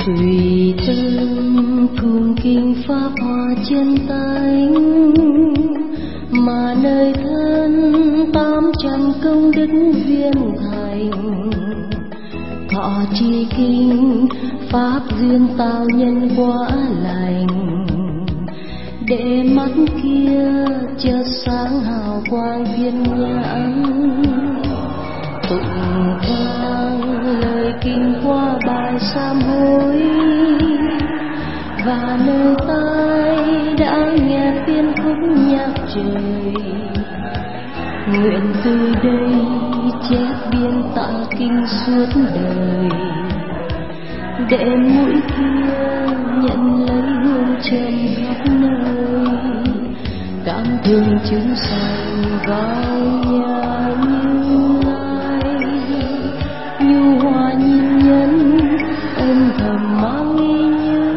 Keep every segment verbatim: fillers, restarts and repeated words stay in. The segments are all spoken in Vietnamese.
tùy tâm cùng kinh pháp hòa chân tánh, mà nơi thân tám trăm công đức viên thành. Thọ trì kinh pháp duyên tạo nhân quả lành, để mắt kia chợt sáng hào quang viên nhãn. Tụng vang lời kinh qua bài sám hối, và nơi tai đã nghe tiên khúc nhạc trời. Nguyện từ đây chép biên tạng kinh suốt đời, để mũi kia nhận lấy hương trầm khắp nơi. Cảm thương chúng sanh vào nhà Như Lai, nhu hòa nhìn nhân âm thầm mang nghi nhớ.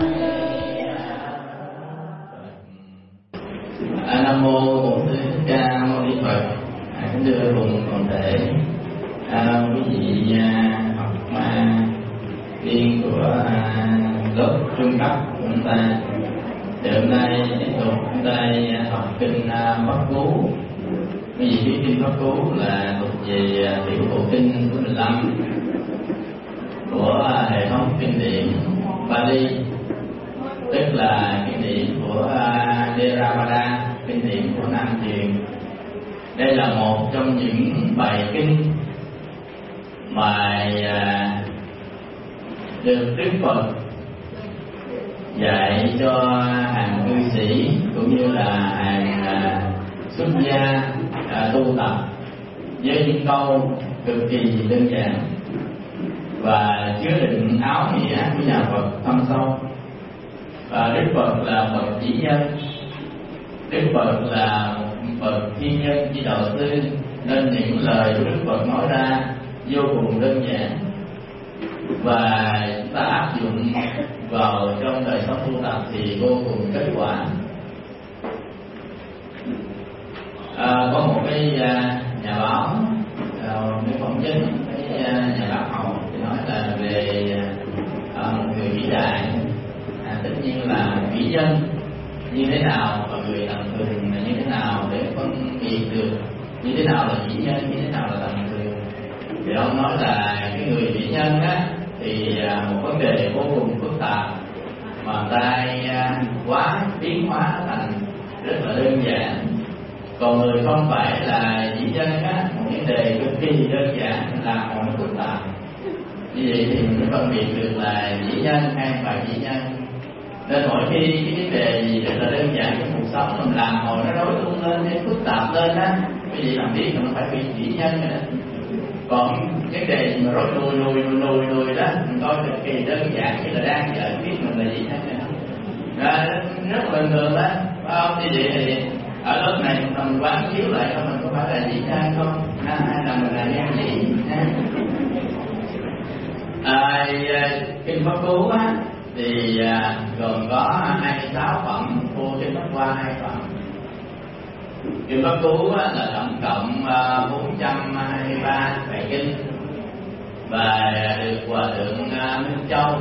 Nam mô Bổn Sư Thích Ca Mâu Ni Phật. Kính thưa cùng toàn thể à, quý vị à, học à, viên của à, lớp trung cấp của chúng ta. Thì hôm nay tiếp tục chúng ta học kinh à, Pháp Cú. Quý vị biết kinh Pháp Cú là thuộc về à, tiểu bộ kinh thứ mười lăm của à, hệ thống kinh điển Pali, tức là kinh điển của à, Theravada, kinh điển của Nam Truyền. Đây là một trong những bài kinh mà à, được Đức Phật dạy cho hàng cư sĩ cũng như là hàng à, xuất gia à, tu tập với những câu cực kỳ đơn giản và chứa đựng áo nghĩa của nhà Phật thâm sâu. Và Đức Phật là bậc chỉ nhân, Đức Phật là bậc thiên nhân chi đạo sư, nên những lời của Đức Phật nói ra vô cùng đơn giản và chúng ta áp dụng vào trong đời sống tu tập thì vô cùng kết quả. À, có một cái à, nhà báo, à, cái phóng vấn cái à, nhà báo học thì nói là về à, một người vĩ đại, à, tất nhiên là vĩ nhân như thế nào và người tầm thường là như thế nào để phân biệt được như thế nào là vĩ nhân, như thế nào là tầm thường. Thì ông nói là cái người vĩ nhân á thì một vấn đề vô cùng phức tạp mà ta quá biến hóa thành rất là đơn giản. Còn người không phải là vĩ nhân á, một vấn đề cực kỳ đơn giản là một phức tạp. Như vậy thì mình phân biệt được là vĩ nhân hay không phải vĩ nhân. Nên mỗi khi cái vấn đề gì rất là đơn giản trong cuộc sống mình làm hồi nó rối tung lên hay phức tạp lên á, cái gì làm biết mình phải bị vĩ nhân rồi đó. Còn cái đề mà rối lùi lùi lùi lùi đó mình coi cực kỳ đơn giản như là đang giải biết mình là vĩ nhân này không? Đó, rất là bình thường đó, phải không? Như vậy thì ở lớp này mình quán chiếu lại coi mình có phải là vĩ nhân không? À, hay là mình là nhan vĩ? À, kinh Pháp Cú á thì à, gồm có hai mươi sáu phẩm, cô trên Pháp Hoa hai phẩm. Kinh Pháp Cú á, là tổng cộng à, bốn trăm hai mươi ba bài kinh và được Hòa thượng à, Minh Châu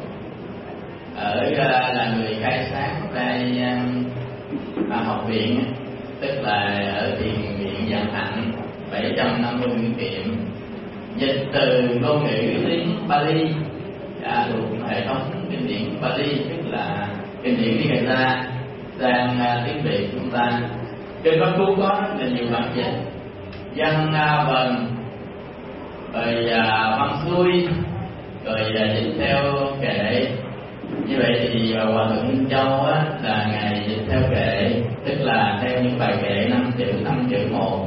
ở à, là người khai sáng tại à, học viện, tức là ở thiền viện Vạn Hạnh bảy trăm năm mươi nguyên kiệm, dịch từ ngôn ngữ tiếng Pali đã thuộc hệ thống kinh điển Pali, tức là kinh điển tiếng Người ta sang uh, tiếng Việt chúng ta. Kinh Pháp Cú có rất là nhiều bản dịch, văn uh, vần, rồi uh, văn xuôi, rồi uh, dịch theo kệ. Như vậy thì uh, Hòa thượng Minh Châu á, là ngài dịch theo kệ, tức là theo những bài kệ năm chữ năm chữ một.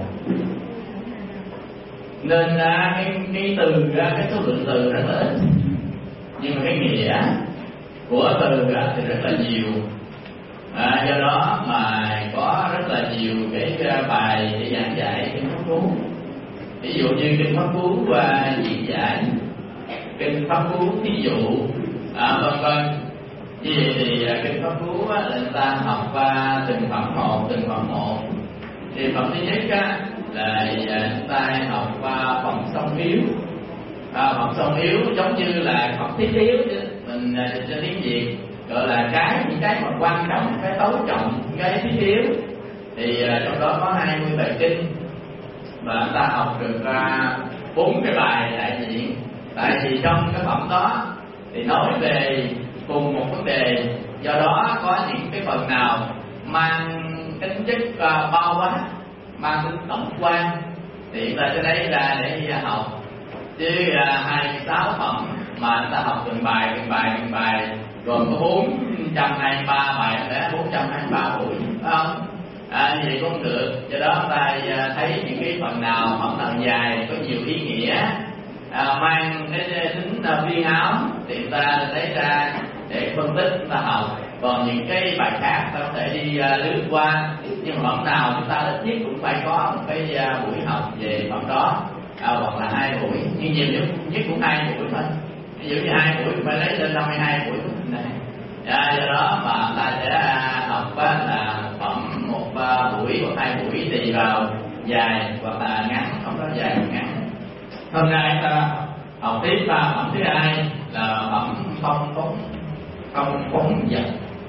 Nên uh, cái cái từ uh, cái số lượng từ rất là ít, nhưng mà cái nghĩa của từ thì rất là nhiều. À, do đó mà có rất là nhiều cái bài để giảng dạy kinh Pháp Cú. Ví dụ như kinh Pháp Cú và diễn giải, kinh Pháp Cú thí dụ, à, vân vân. Như vậy thì kinh Pháp Cú là người ta học qua từng phẩm một, từng phẩm một. Thì phẩm thứ nhất á, là chúng ta học qua phẩm song yếu. À, phẩm song yếu giống như là học thiết yếu chứ, mình dịch cho tiếng Việt gọi là cái những cái mà quan trọng, cái tối trọng, cái thiết yếu. Thì uh, trong đó có hai mươi bài kinh và chúng ta học được bốn uh, cái bài đại diện. Tại vì trong cái phẩm đó thì nói về cùng một vấn đề, do đó có những cái phần nào mang tính chất uh, bao quát, mang tính tổng quan, thì ta sẽ lấy ra để học. Chứ hai mươi sáu phẩm mà chúng ta học từng bài từng bài từng bài gồm có bốn trăm hai mươi ba bài, đã bốn trăm hai mươi ba buổi, phải không? À, như vậy cũng không được. Do đó chúng ta thấy những cái phần nào phẩm nào dài có nhiều ý nghĩa, à, mang cái tính viên áo thì chúng ta lấy ra để phân tích chúng ta học. Còn những cái bài khác ta có thể đi uh, lướt qua, nhưng mà phẩm nào chúng ta ít nhất cũng phải có một cái uh, buổi học về phẩm đó, à, hoặc là hai buổi, nhưng nhiều nhất, nhất cũng hai buổi thôi. Ví dụ như hai buổi phải lấy lên năm mươi hai buổi này. À, do đó mà ta sẽ học uh, là phẩm một uh, buổi hoặc hai buổi tùy vào dài hoặc là ngắn, không có dài hoặc ngắn. Hôm nay ta học tiếp uh, phẩm thứ hai là phẩm không phóng không phóng dật.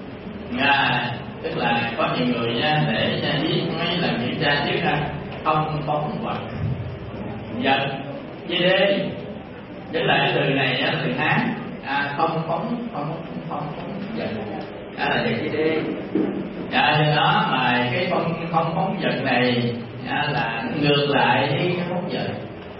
À, tức là có nhiều người nha, để viết mấy lần kiểm tra trước ra không phóng vật dật dê đê, tức là cái từ này á, từ Hán, à, không phóng không không phóng dật, đó là dật dê đê. À, do đó mà cái không không phóng dật này à, là ngược lại với cái phóng dật.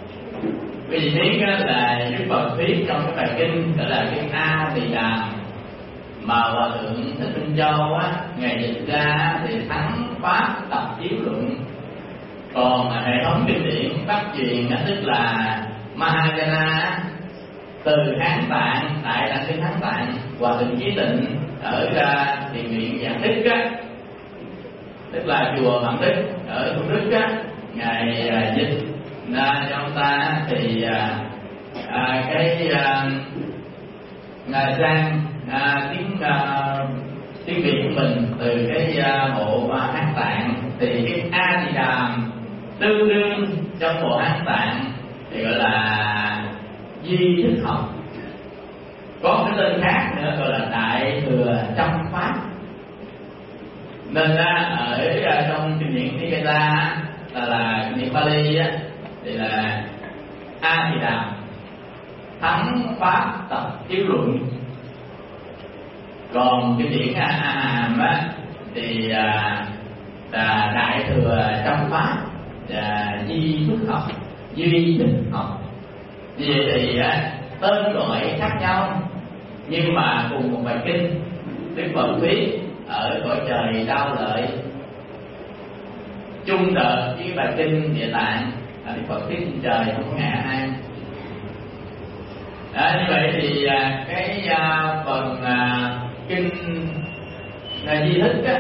Vì biết là Đức Phật viết trong cái bài kinh gọi là kinh A Tỳ Đàm mà Hòa thượng Thích Minh Châu á, ngày dịch ra thì thắng pháp tập chiếu luận. Còn hệ thống kinh điển bắt truyền tức là Mahayana từ Hán Tạng, tại Đại Kinh Hán Tạng, Hòa thượng Chí Tịnh ở thiền viện Vạn Đức á, tức là chùa Vạn Đức ở Thủ Đức á, ngài dịch ra cho ông ta thì à, à, cái à, ngài sang à, tiếng à, tiếng Việt của mình từ cái à, bộ à, Hán Tạng, thì cái A Di Đàm tương đương trong bộ Hán Tạng thì gọi là Di Thức Học. Có cái tên khác nữa gọi là Đại Thừa Trăm Pháp. Nên ra ở trong kinh điển Nikaya là là kinh điển Pali á, thì là A Di Đàm thắng pháp tập chiếu luận. Còn cái điển A Hàm á thì à, là Đại Thừa Trăm Pháp và Di Thức Học, Duy Thức Học. Vì vậy thì á, tên gọi khác nhau nhưng mà cùng một bài kinh. Đức Phật viết ở cõi trời Đao Lợi chung đợt với bài kinh Địa Tạng, là Đức Phật thuyết trên trời không có ngã ai. À, như vậy thì à, cái à, phần à, kinh là Di Thức á,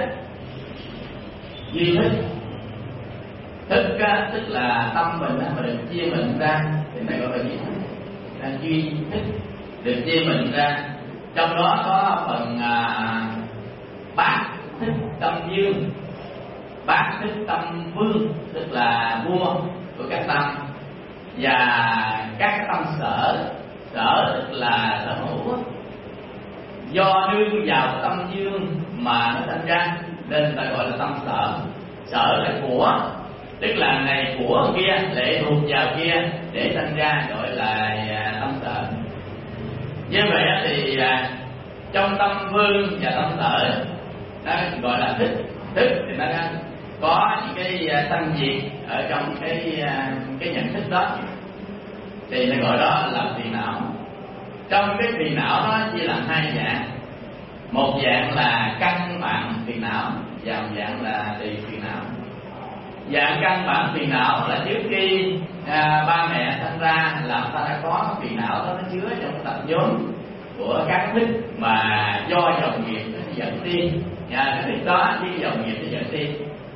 Di Thức thức á, tức là tâm mình á, mà được chia mình ra thì này gọi là Di Thức, là duy thức được chia mình ra. Trong đó có phần à, bát thức tâm dương, bát thức tâm vương, tức là vua của các tâm, và các tâm sở. Sở tức là sở hữu, do nương vào tâm dương mà nó sinh ra nên ta gọi là tâm sở. Sở là của, tức là này của kia, lệ thuộc vào kia để sinh ra, gọi là tâm sở. Như vậy thì trong tâm vương và tâm sở nó gọi là thức. Thức thì nó có những cái sanh diệt ở trong cái cái nhận thức đó, thì nó gọi đó là phiền não. Trong cái phiền não nó chia làm hai dạng, một dạng là căn bản phiền não và một dạng là tùy phiền não. Dạng căn bản phiền não là trước khi à, ba mẹ sinh ra là ta đã có phiền não đó, nó chứa trong tập vốn của các thức mà do dòng nghiệp nó dẫn đi, và cái thức đó với dòng nghiệp nó dẫn đi.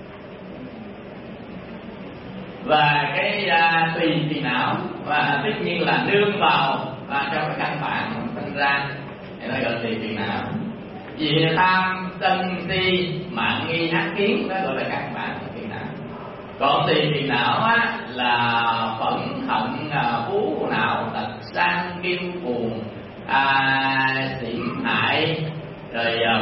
Và cái à, tùy phiền não và tất nhiên là nương vào và trong cái căn bản sinh ra thì nó gọi là tùy phiền não. Vì tham sân si mạng nghi ác kiến nó gọi là căn bản phiền não. Còn tùy phiền não á, là phẫn hận phú não tật sang kiêu cuồng à, sĩ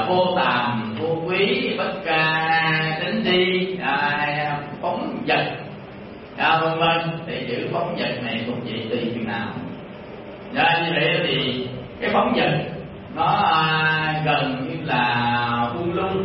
vô tàm vô quý, bất ca tính đi, à, phóng dật, à, vân vân. Thì chữ phóng dật này thuộc về tùy chừng nào. À, như vậy thì cái phóng dật nó à, gần như là buông lung.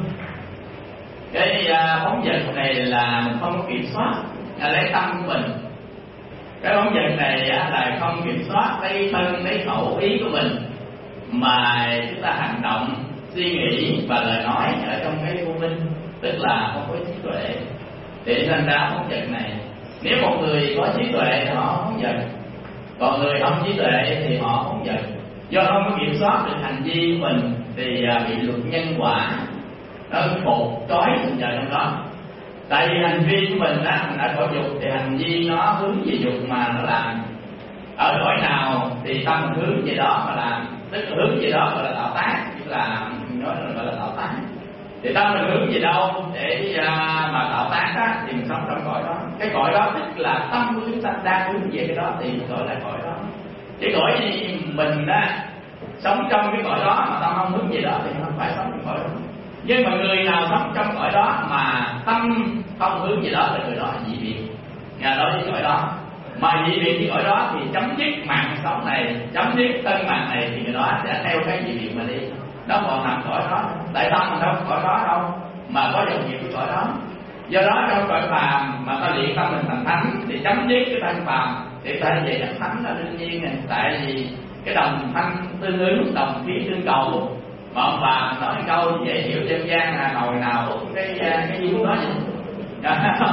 Cái à, phóng dật này là mình không có kiểm soát à, lấy tâm của mình. Cái phóng dật này à, là không kiểm soát lấy thân, lấy khẩu ý của mình, mà chúng ta hành động, suy nghĩ và lời nói ở trong cái vô minh, tức là không có trí tuệ, để thành ra phóng dật này. Nếu một người có trí tuệ thì họ phóng dật, còn người không trí tuệ thì họ phóng dật. Do không có kiểm soát được hành vi của mình thì bị luật nhân quả nó cột trói mình vào trong đó. Tại vì hành vi của mình á, mình đã có dục thì hành vi nó hướng về dục mà nó làm. Ở cõi nào thì tâm hướng về đó mà làm, tức là hướng về đó gọi là tạo tác, tức là nói là gọi là tạo tác. Thì tâm mình hướng về đâu để uh, mà tạo tác á, thì mình sống trong cõi đó. Cái cõi đó tức là tâm của chúng ta đang hướng về cái đó thì gọi là cõi đó. Chứ cõi mình á, sống trong cái cõi đó mà tâm không hướng về đó thì không phải sống trong cõi đó. Nhưng mà người nào sống trong cõi đó mà tâm không hướng về đó thì người đó là dị biệt. Nhà đó với cõi đó. Mà dị biệt với cõi đó thì chấm dứt mạng sống này, chấm dứt tân mạng này thì người đó sẽ theo cái dị biệt mà đi. Nó còn nằm cõi đó. Tại sao mình đâu có cõi đó đâu mà có dòng nghiệp của cõi đó. Do đó trong cõi phàm mà ta luyện tâm mình thành thánh thì chấm dứt cái thân phàm để ta về thành thánh là đương nhiên này. Tại vì cái đồng thanh tương ứng, đồng khí tương cầu. Mà ông bà nói câu dễ hiểu dân gian là nồi nào cũng cái cái duyên đó vậy.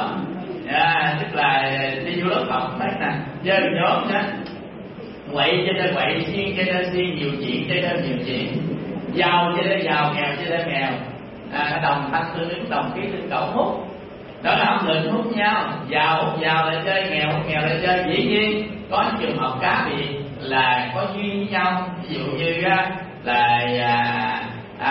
À, tức là đi vô lớp học thấy nè, chơi nhóm đó, quậy cho nên quậy, xiên cho nên xiên, nhiều chuyện cho nên nhiều chuyện, giàu cho nên giàu, nghèo cho nên nghèo. À, đồng thanh tương ứng, đồng khí tương cầu hút. Đó là không định hút nhau, giàu hút giàu là chơi, nghèo hút nghèo là chơi. Dĩ nhiên có những trường hợp cá biệt là có duyên với nhau, ví dụ như là à,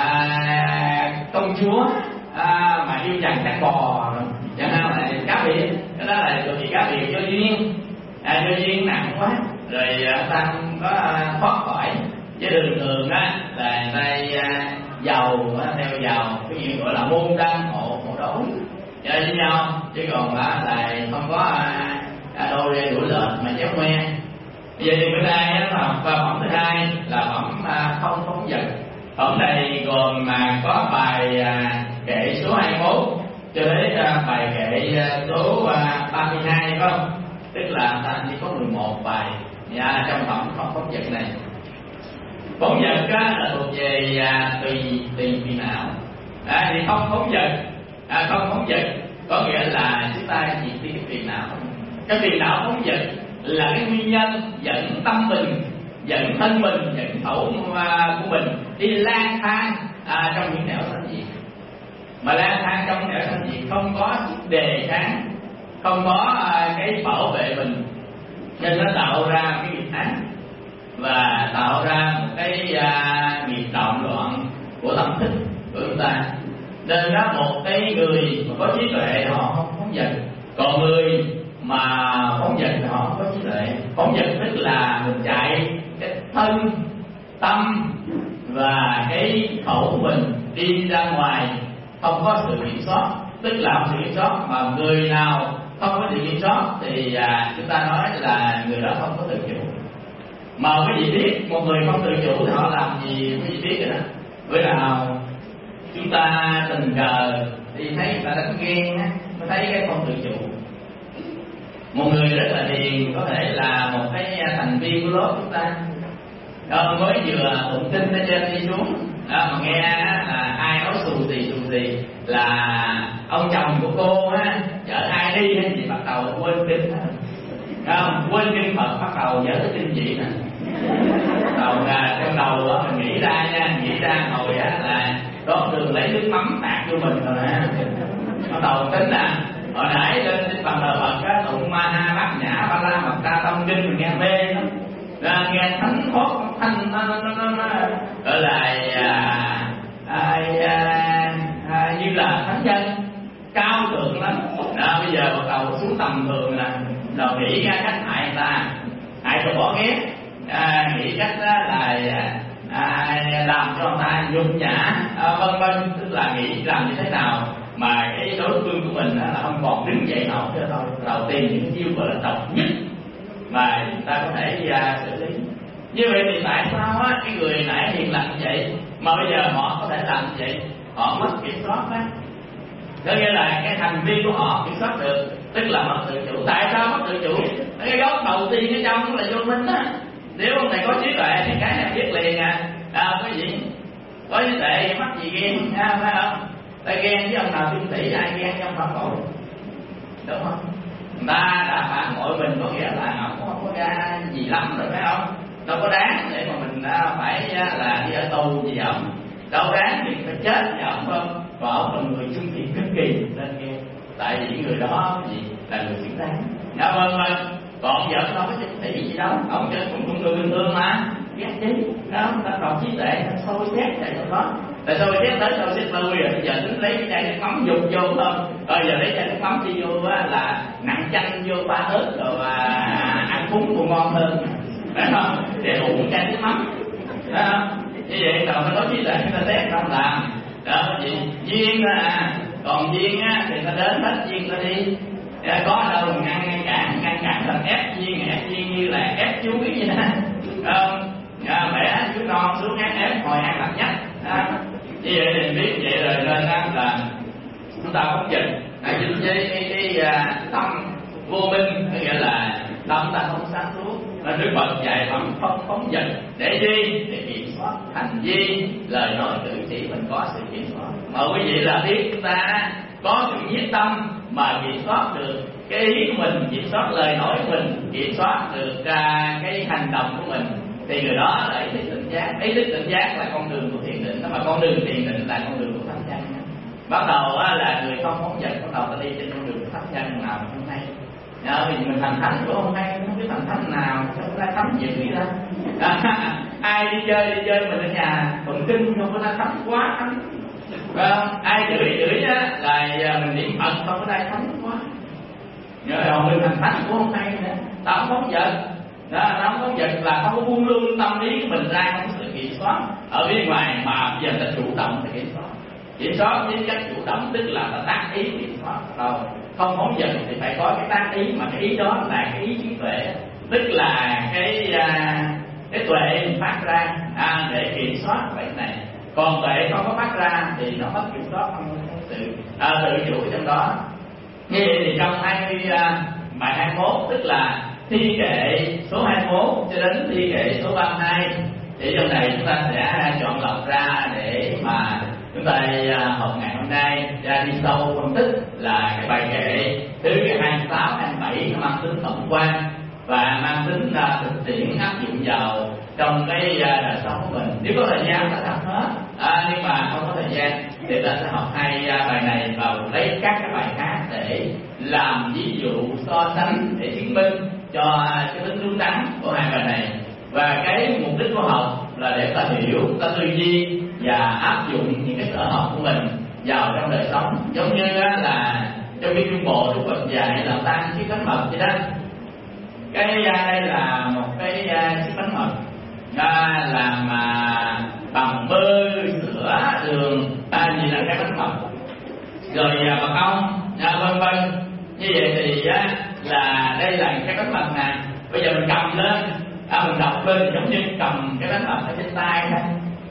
à, công chúa à, mà yêu chàng chăn bò chẳng hạn là cá biệt. Cái đó là bởi vì cá biệt do duyên, à, do duyên nặng quá rồi ta không có thoát khỏi. Chứ thường thường á là người ta giàu theo giàu, cái gì gọi là môn đăng hộ hộ đối chơi với nhau, chứ còn là, là không có à, đôi rê đuổi lợn mà chéo que. Bây giờ thì bữa nay là phẩm thứ hai là phẩm à, không phóng dật. Phẩm này gồm mà có bài à, kệ số hai mươi mốt cho đến à, bài kệ à, số à, ba mươi hai, phải không? Tức là ta chỉ có mười một bài à, trong phẩm không phóng dật này. Phóng dật á, là thuộc về à, tùy tùy phiền não. À, thì không phóng dật, à, không phóng dật có nghĩa là chúng ta diệt đi cái phiền não. Cái phiền não phóng dật là cái nguyên nhân dẫn tâm mình, dẫn thân mình, dẫn khẩu của mình đi lang thang à, trong những nẻo sanh diệt. Mà lang thang trong nẻo sanh diệt không có đề kháng, không có à, cái bảo vệ mình, nên nó tạo ra cái nghiệp ác và tạo ra một cái à, nghiệp động loạn của tâm thức của chúng ta. Nên đó một cái người mà có trí tuệ họ không phóng dật, còn người mà phóng dật họ không có trí tuệ. Phóng dật tức là mình chạy cái thân, tâm và cái khẩu của mình đi ra ngoài không có sự kiểm soát, tức là không sự kiểm soát. Mà người nào không có sự kiểm soát thì à, chúng ta nói là người đó không có tự chủ. Mà quý vị biết một người không tự chủ thì họ làm gì quý vị biết rồi đó. Bữa nào chúng ta tình cờ thì thấy người ta đánh ghen á, mới thấy cái không tự chủ. Một người rất là hiền có thể là một cái thành viên của lớp chúng ta đó, mới vừa tụng kinh ở trên đi xuống đó, mà nghe là ai nói xù xì xù xì là ông chồng của cô á chở ai đi thì bắt đầu quên kinh không, quên kinh Phật, bắt đầu nhớ tới kinh dị nè. Đầu là trong đầu đó mình nghĩ ra nha, nghĩ ra ngồi á là đón đường lấy nước mắm tạt vô mình rồi nè. Bắt đầu tính là hồi nãy lên trên bàn thờ Phật á tụng ma ha bát nhã ba la mật đa tâm kinh mình nghe mê lắm, ra nghe thánh thoát thanh nó nó nó nó gọi là à, à, à, à, như là thánh nhân cao thượng lắm. Đó, bây giờ bắt đầu xuống tầm thường là đầu nghĩ ra cách hại người ta, hại rồi bỏ ghét, à, nghĩ cách đó là à, làm cho người ta nhục nhã, à, vân vân, tức là nghĩ làm như thế nào mà cái đối phương của mình là không còn đứng dậy nổi nữa thôi. Đầu tiên những chiêu gọi là độc nhất mà chúng ta có thể uh, xử lý. Như vậy thì tại sao á, cái người nãy hiền lành như vậy mà bây giờ họ có thể làm như vậy? Họ mất kiểm soát á, có nghĩa là cái hành vi của họ kiểm soát được, tức là mất tự chủ. Tại sao mất tự chủ? Cái gốc đầu tiên ở trong là vô minh á. Nếu ông này có trí tuệ thì cái này biết liền à. À, cái gì có trí tuệ mắc gì ghen, à, phải không? Ta ghen với ông nào chung tỷ, ai ghen với ông phạm tội, đúng không? Người ta đã phản bội mình, có nghĩa là họ cũng không có ra gì lắm rồi, phải không? Đâu có đáng để mà mình phải là đi ở tù gì ổng, đâu đáng thì phải chết với ổng, không? Và ổng là người trung thiện cực kỳ nên nghe, tại vì người đó gì là người xứng đáng. Dạ vâng vâng. Còn vợ đâu có chung thị gì đâu, ổng chơi cũng cũng người bình thường mà, ghét chứ, đó, ta đọc trí tuệ, ta soi xét tại trong đó. Tại sao xét tới soi xét lui rồi bây giờ tính lấy cái chai nước mắm dục vô không? Rồi giờ lấy chai nước mắm chi vô á là nặng chanh vô ba ớt rồi mà ăn cúng còn ngon hơn, phải không? Để ủ chai nước mắm, phải không? Như vậy rồi ta có trí tuệ ta xét không làm, đó gì duyên à, còn duyên á thì ta đến hết duyên ta đi. À, có đâu mà ngăn ngăn cản ngăn cản thành ép duyên ép duyên như là ép chuối vậy đó, không? À, bẻ chú non xuống ép ép hồi ăn lặt nhất. À, như vậy thì biết vậy rồi nên là chúng ta không dịch à, với cái, cái, cái tâm vô minh, nghĩa là tâm ta không sáng suốt. Nên Đức Phật dạy phẩm không phóng dật để gì? Để kiểm soát hành vi, lời nói cử chỉ mình có sự kiểm soát. Mà quý vị là biết chúng ta có sự nhiết tâm mà kiểm soát được cái ý của mình, kiểm soát lời nói của mình, kiểm soát được uh, cái hành động của mình, thì người đó là ý thức tỉnh giác. Ý thức tỉnh giác là con đường của thiền định, mà con đường thiền định là con đường của pháp nhân. Bắt đầu uh, là người không phóng dật, bắt đầu ta đi trên con đường của pháp nhân nào không hay. Nhờ vì mình thành thánh cũng không hay, không biết thành thánh nào, không ra thánh dữ gì đó. À, ai đi chơi đi chơi mình ở nhà tụng kinh không có ra thánh quá thánh. Không? Ai chửi chửi á là mình niệm Phật không có đây thánh quá. Nhớ rồi mình thành thánh cũng không hay nữa. Ta không phóng dật, đó, nó không phóng dật là không có buông lung tâm lý của mình ra, không có sự kiểm soát ở bên ngoài mà bây giờ ta chủ động để kiểm soát. Kiểm soát với cách chủ động tức là ta tác ý kiểm soát. Đâu không phóng dật thì phải có cái tác ý, mà cái ý đó là cái ý trí tuệ, tức là cái cái tuệ phát ra à, để kiểm soát vậy này. Còn tuệ không có phát ra thì nó mất kiểm soát, không có sự à, tự chủ trong đó. Như vậy thì trong hai mươi à, bài hai mươi mốt tức là thi kệ số hai mươi mốt cho đến thi kệ số ba mươi hai, thì trong này chúng ta sẽ chọn lọc ra để mà chúng ta à, học ngày hôm nay ra đi sâu phân tích là cái bài kệ thứ hai mươi tám, hai mươi bảy nó mang tính tổng quan và mang tính uh, thực tiễn áp dụng vào trong cái uh, đời sống của mình. Nếu có thời gian ta học hết, à, nhưng mà không có thời gian thì ta sẽ học hai uh, bài này và lấy các cái bài khác để làm ví dụ so sánh để chứng minh cho uh, cái tính đúng đắn của hai bài này. Và cái mục đích của học là để ta hiểu, ta tư duy và áp dụng những cái sở học của mình vào trong đời sống. Giống như uh, là trong cái trung bộ Đức Phật dạy là tan chiếc bánh mật vậy đó. Cái đây là một cái chiếc bánh mật à, làm à, bằng bơ, sữa, đường, à, gì là cái bánh mật, rồi à, mật ong, à, vân vân. Như vậy thì á, là đây là cái bánh mật nè. Bây giờ mình cầm lên, à, mình đọc lên giống như cầm cái bánh mật ở trên tay thôi.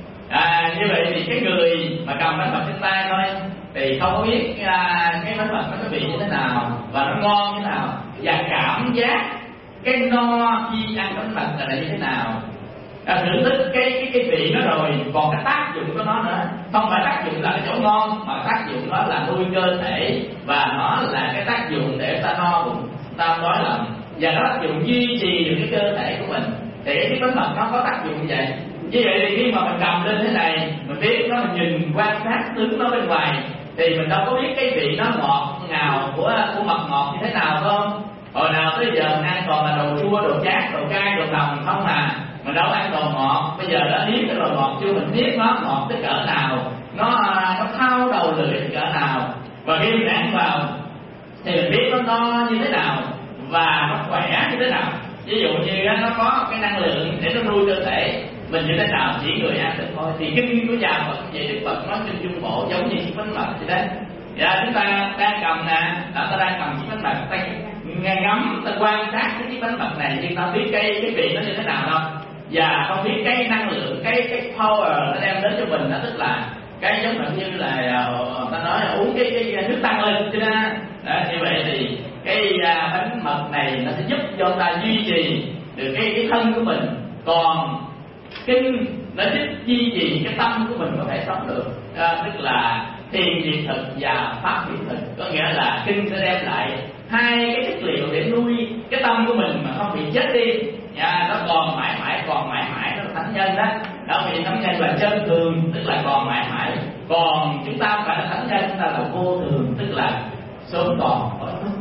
À, như vậy thì cái người mà cầm bánh mật trên tay thôi thì không có biết à, cái bánh mật nó vị như thế nào và nó ngon như thế nào, và cảm giác cái no khi ăn bánh mật là như thế nào, à, thưởng thức cái cái cái vị nó rồi, còn cái tác dụng của nó nữa, không phải tác dụng là cái chỗ ngon mà tác dụng nó là nuôi cơ thể và nó là cái tác dụng để ta no bụng, ta đói lòng, và nó tác dụng duy trì được cái cơ thể của mình. Thì cái bánh mật nó có tác dụng như vậy. Như vậy thì khi mà mình cầm lên thế này, mình biết nó, mình nhìn quan sát tướng nó bên ngoài thì mình đâu có biết cái vị nó ngọt ngào của của mật ngọt như thế nào không? Hồi nào tới giờ mình ăn toàn là đồ chua, đồ chát, đồ cay, đồ nồng không à. Mình đâu ăn đồ ngọt. Bây giờ đã nếm cái đồ ngọt chưa, mình biết nó ngọt tới cỡ nào, nó nó thao đầu lưỡi tới cỡ nào. Và khi mình ăn vào thì mình biết nó no như thế nào và nó khỏe như thế nào. Ví dụ như nó có cái năng lượng để nó nuôi cơ thể mình như thế nào chỉ người ăn được thôi. Thì kinh của nhà Phật vậy, Đức Phật nói kinh Trung Bộ giống như chiếc bánh mật vậy đấy. Dạ chúng ta đang cầm nè, ta đang cầm chiếc bánh mật, ta nghe ngắm, ta quan sát cái chiếc bánh mật này, nhưng ta biết cái cái vị nó như thế nào đâu, và không biết cái năng lượng, cái cái power nó đem đến cho mình, đó tức là cái giống như là ta nói là uống cái cái nước tăng lên chứ đó. Đó, như vậy thì cái bánh mật này nó sẽ giúp cho ta duy trì được cái cái thân của mình, còn kinh nó giúp duy trì cái tâm của mình có thể sống được. À, tức là thiền diệt thực và pháp diệt thực, có nghĩa là kinh sẽ đem lại hai cái chất liệu để nuôi cái tâm của mình mà không bị chết đi. Nha, nó còn mãi mãi, còn mãi mãi, nó là thánh nhân đó. Đó vì thánh nhân là chân thường, tức là còn mãi mãi. Còn chúng ta không phải là thánh nhân, chúng ta là vô thường, tức là sớm còn.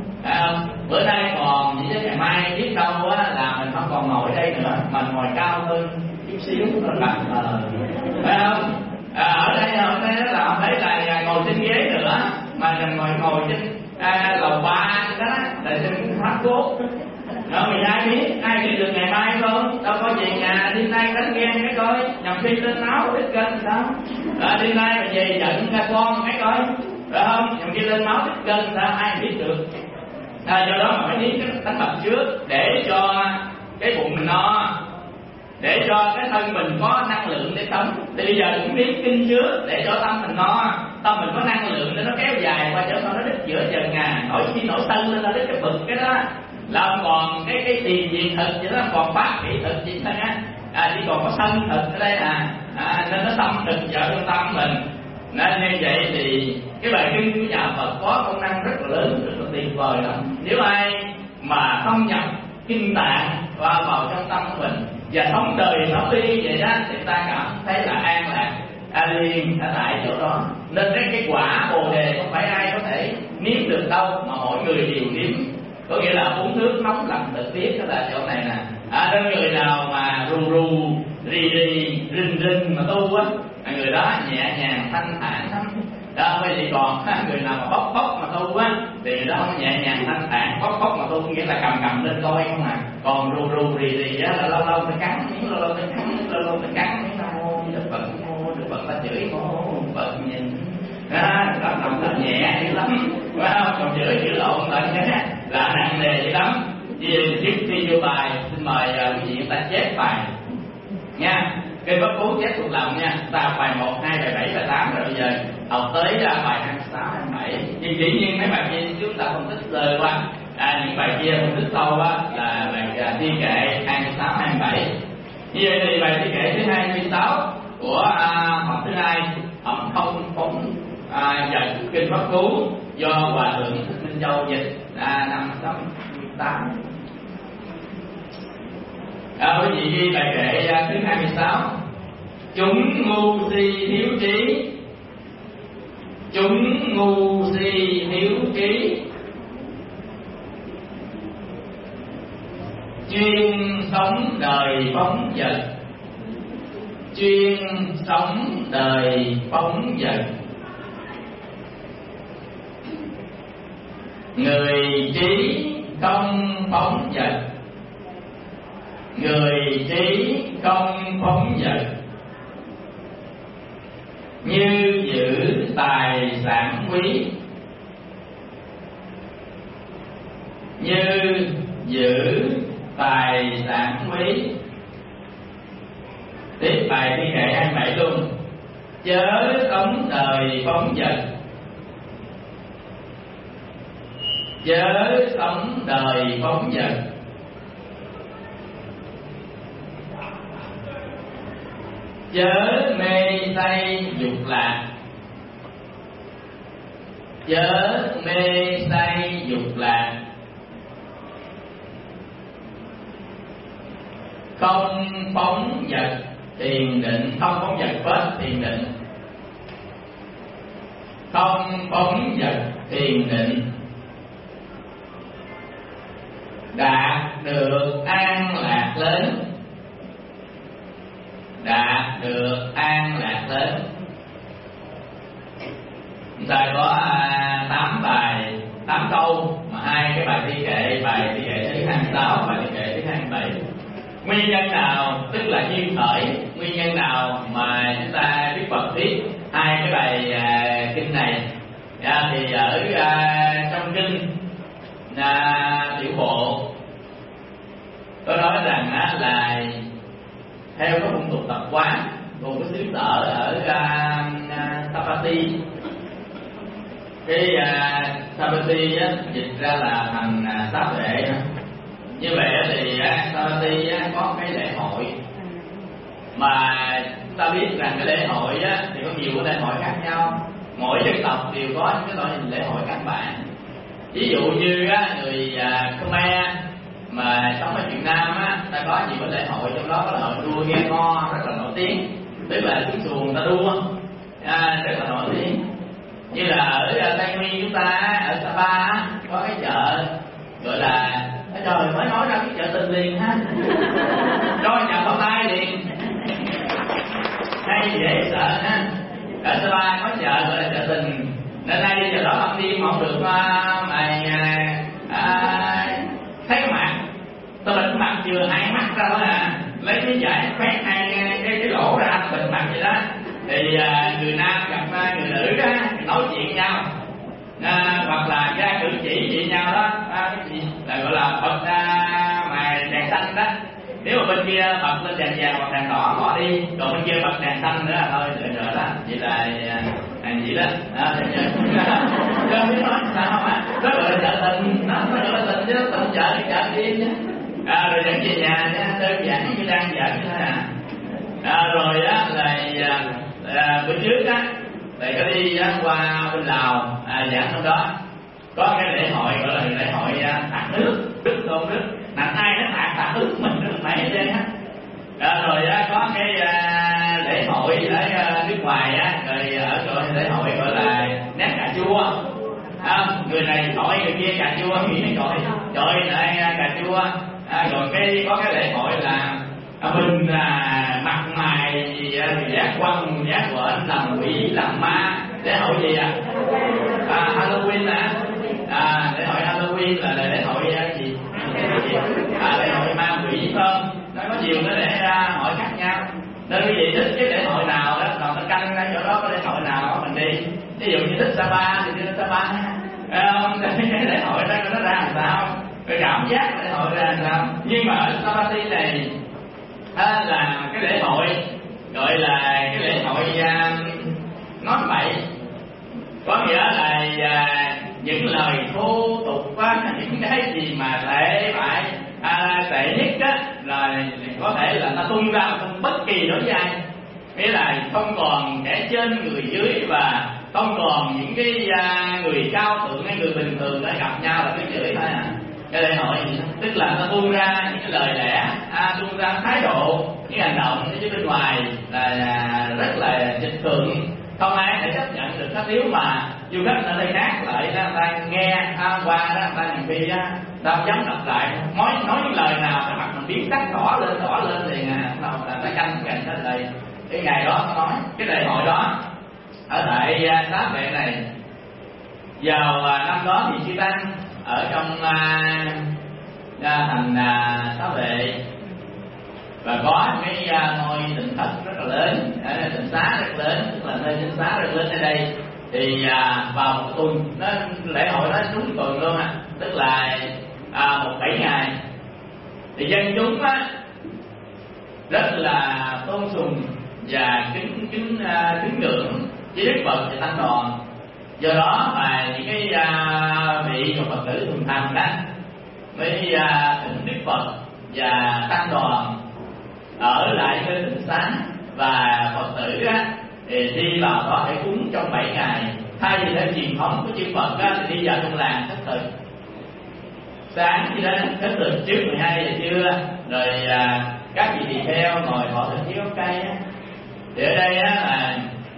À, bữa nay còn chỉ đến ngày mai biết đâu á là mình không còn ngồi ở đây nữa, mình ngồi cao hơn chút xíu rồi bằng ờ, phải không? À, ở đây ở đây là không phải là ngồi trên ghế nữa, mà là ngồi ngồi trên à, lầu ba đó, là trên phát cốt. Đó, mình ai biết, ai biết được ngày mai không? Đâu có về nhà đi nay đánh ghen cái coi, nhầm khi lên máu ít cân sao? À, đi nay mà về giận ra con cái coi, phải không? Nhầm khi lên máu ít cân sao? Ai biết được? À, do đó mà phải biết cái tánh mật trước để cho cái bụng mình no, để cho cái thân mình có năng lượng để sống. Thì bây giờ cũng biết kinh trước để cho tâm mình no, tâm mình có năng lượng để nó kéo dài qua chỗ nó đứt giữa chừng ngà, nổi khi nổi sân lên là đứt cái bực cái đó. Là không còn cái cái tiền gì thực vậy đó, còn pháp kỹ thực gì thôi á, à, chỉ còn có sân thực ở đây à, à nên nó tâm thực vào trong tâm mình. Nên như vậy thì cái bài kinh của nhà Phật có công năng rất là lớn, rất là tuyệt vời lắm. Nếu ai mà không nhập kinh tạng vào vào trong tâm của mình và sống đời sống đi vậy đó, thì ta cảm thấy là an lạc, an liền ở tại chỗ đó. Nên cái cái quả bồ đề không phải ai có thể nếm được đâu, mà mỗi người đều nếm. Có nghĩa là uống nước nóng lạnh tự biết, đó là chỗ này nè. À, nên người nào mà rù rù, rì rì, rình rình mà tu á, người đó nhẹ nhàng, thanh thản lắm. Đó, vậy thì còn người nào mà bốc bốc mà tu á, thì người đó không nhẹ nhàng, thanh thản, bốc bốc mà tu nghĩa là cầm cầm lên coi không à. Còn rù rù, rì rì á là lâu lâu phải cắn miếng, lâu lâu phải cắn, lâu lâu phải cắn miếng. Nam mô Đức Phật, Nam mô Đức Phật, ta chửi mô Phật nhìn. À, làm làm là nhẹ dữ lắm, phải không? Còn chửi chửi lộn lại nhé, là nặng nề dữ lắm. Vì trước khi vô bài, xin mời quý vị ta chép bài nha. Cây bất cú chép thuộc lòng nha. Ta bài một, hai, bài bảy, bài tám rồi bây giờ học tới uh, bài hai mươi sáu, hai mươi bảy. Nhưng dĩ nhiên mấy bài kia chúng ta không thích rời qua. À, những bài kia không thích sâu á là bài uh, thi kệ hai mươi sáu, hai mươi bảy. Như vậy thì bài thi kệ thứ hai mươi sáu của uh, học thứ hai, ẩm không phóng uh, dần kinh bất cú do hòa thượng Minh Châu dịch à, năm sáu tám. À, quý vị ghi bài kệ thứ hai mươi sáu. Chúng ngu si thiếu trí, chúng ngu si thiếu trí, chuyên sống đời phóng dật, chuyên sống đời phóng dật. Người trí không phóng dật, người trí không phóng dật, như giữ tài sản quý, như giữ tài sản quý. Tiếp bài thi kệ hai mươi bảy luôn. Chớ sống đời phóng dật, chớ sống đời phóng dật, chớ mê say dục lạc, chớ mê say dục lạc. Không phóng dật thiền định, không phóng dật phết thiền định, không phóng dật thiền định. Đạt được an lạc lớn, đạt được an lạc lớn. Chúng ta có à, tám bài, tám câu mà hai cái bài thi kệ, bài thi kệ thứ hai mươi sáu, bài thi kệ thứ hai mươi bảy. Nguyên nhân nào tức là duyên khởi, nguyên nhân nào mà chúng ta Đức Phật viết hai cái bài à, kinh này. À, thì ở à, trong kinh à, tiểu bộ có nói rằng á, là theo cái phong tục tập quán của cái xứ sở ở à, Tapati. Cái à, Tapati á, dịch ra là thành à, Xá Vệ. Như vậy thì á, Tapati á, có cái lễ hội mà ta biết rằng cái lễ hội á, thì có nhiều cái lễ hội khác nhau, mỗi dân tộc đều có những cái loại hình lễ hội căn bản. Ví dụ như á, người à, Khmer mà sống ở Việt Nam á, ta có nhiều cái lễ hội, trong đó có lễ hội đua ghe ngo rất là nổi tiếng, tức là xuống xuồng ta đua à, rất là nổi tiếng. Như là ở Tây Nguyên chúng ta ở Sapa có cái chợ gọi là trời mới nói ra cái chợ tình liền ha, cho nhà pháo tay liền hay dễ sợ ha. Ở Sapa có chợ gọi là chợ tình, nên nay đi chợ đó bạn đi không được uh, mày uh, thấy cái mặt tôi bịt mặt vừa hai mắt ra thôi à, lấy cái giải khoét hai cái, cái, cái lỗ ra bịt mặt vậy đó. Thì uh, người nam gặp uh, người nữ đó nói chuyện nhau à, hoặc là ra cử chỉ với nhau đó à, cái gì là gọi là bật uh, mày đèn xanh đó. Nếu mà bên kia bật lên đèn vàng hoặc đèn đỏ bỏ đi, còn bên kia bật đèn xanh nữa là thôi được rồi đó. Vậy là hàng gì đó à, cho biết nói sao mà đó gọi là chợ tình, nó nó gọi là tình chứ tình chợ thì chợ đi à, rồi dẫn về nhà nha, đơn giản như đang giận thôi à. À, rồi á là à, bữa trước á thầy có đi á, qua bên Lào à, giảng trong đó có cái lễ hội gọi là lễ hội thạc nước, đức tôn đức, là ai nó thạc thạc nước mình nó phải lên á. À, rồi á, có cái à, lễ hội ở à, nước ngoài á, rồi ở gọi lễ hội gọi là nét cà chua à, người này gọi người kia cà chua, nghĩ nó gọi gọi lại cà chua à, rồi cái có cái lễ hội là à, mình là mặt mày giác quăng giác quện làm quỷ làm ma. Lễ hội gì ạ? À, Halloween à? À, lễ hội Halloween là lễ hội gì? À, lễ hội ma quỷ không? Nó có nhiều cái lễ hội khác nhau. Nên quý vị thích cái lễ hội nào đó, còn ta canh ra chỗ đó có lễ hội nào đó mình đi. Ví dụ như thích Sapa thì đi đến Sapa. Không, cái lễ hội đó nó ra làm sao? Cái cảm giác lễ hội ra làm sao? Nhưng mà ở Sapati này à, là cái lễ hội gọi là cái lễ hội uh, nói bậy, có nghĩa là uh, những lời thô tục á, những cái gì mà tệ bại à, tệ nhất á là có thể là nó tung ra không bất kỳ đối với ai, nghĩa là không còn kẻ trên người dưới và không còn những cái uh, người cao thượng hay người bình thường để gặp nhau là cứ chửi thôi à. Cái lễ hội tức là nó tuôn ra những cái lời lẽ, à, tuôn ra thái độ, những hành động ở bên ngoài là, là rất là dịch thường, không ai thể chấp nhận được. Nó nếu mà du khách ở đây khác lại đó, người ta nghe à, qua đó, người ta nhiều khi á, ta không dám lặp lại, nói nói những lời nào cái mặt mình biến sắc đỏ lên đỏ lên liền à, nào là ta canh cạnh tới đây. Cái ngày đó nó nói cái lễ hội đó ở tại Xá Vệ này vào năm đó thì Chư Tăng ở trong uh, thành uh, Xá Vệ và có cái uh, ngôi tịnh thất rất là lớn, uh, tịnh xá rất lớn, tức là nơi tịnh xá rất lớn ở đây. Thì uh, vào một tuần nó lễ hội đó đúng tuần luôn à, tức là uh, một bảy ngày thì dân chúng á rất là tôn sùng và kính kính uh, kính ngưỡng với Đức Phật và Tăng đoàn. Do đó mà những cái uh, vị của Phật tử thuần thành đó mới uh, thỉnh Đức Phật và Tăng đoàn ở lại nơi tịnh xá, và Phật tử á, thì đi vào đó để cúng trong bảy ngày. Thay vì theo truyền thống của chư Phật á, thì đi vào trong làng khất thực, sáng khi đó khất thực trước mười hai giờ trưa, rồi uh, các vị tỳ kheo ngồi thọ thực dưới gốc cây á. Thì ở đây á là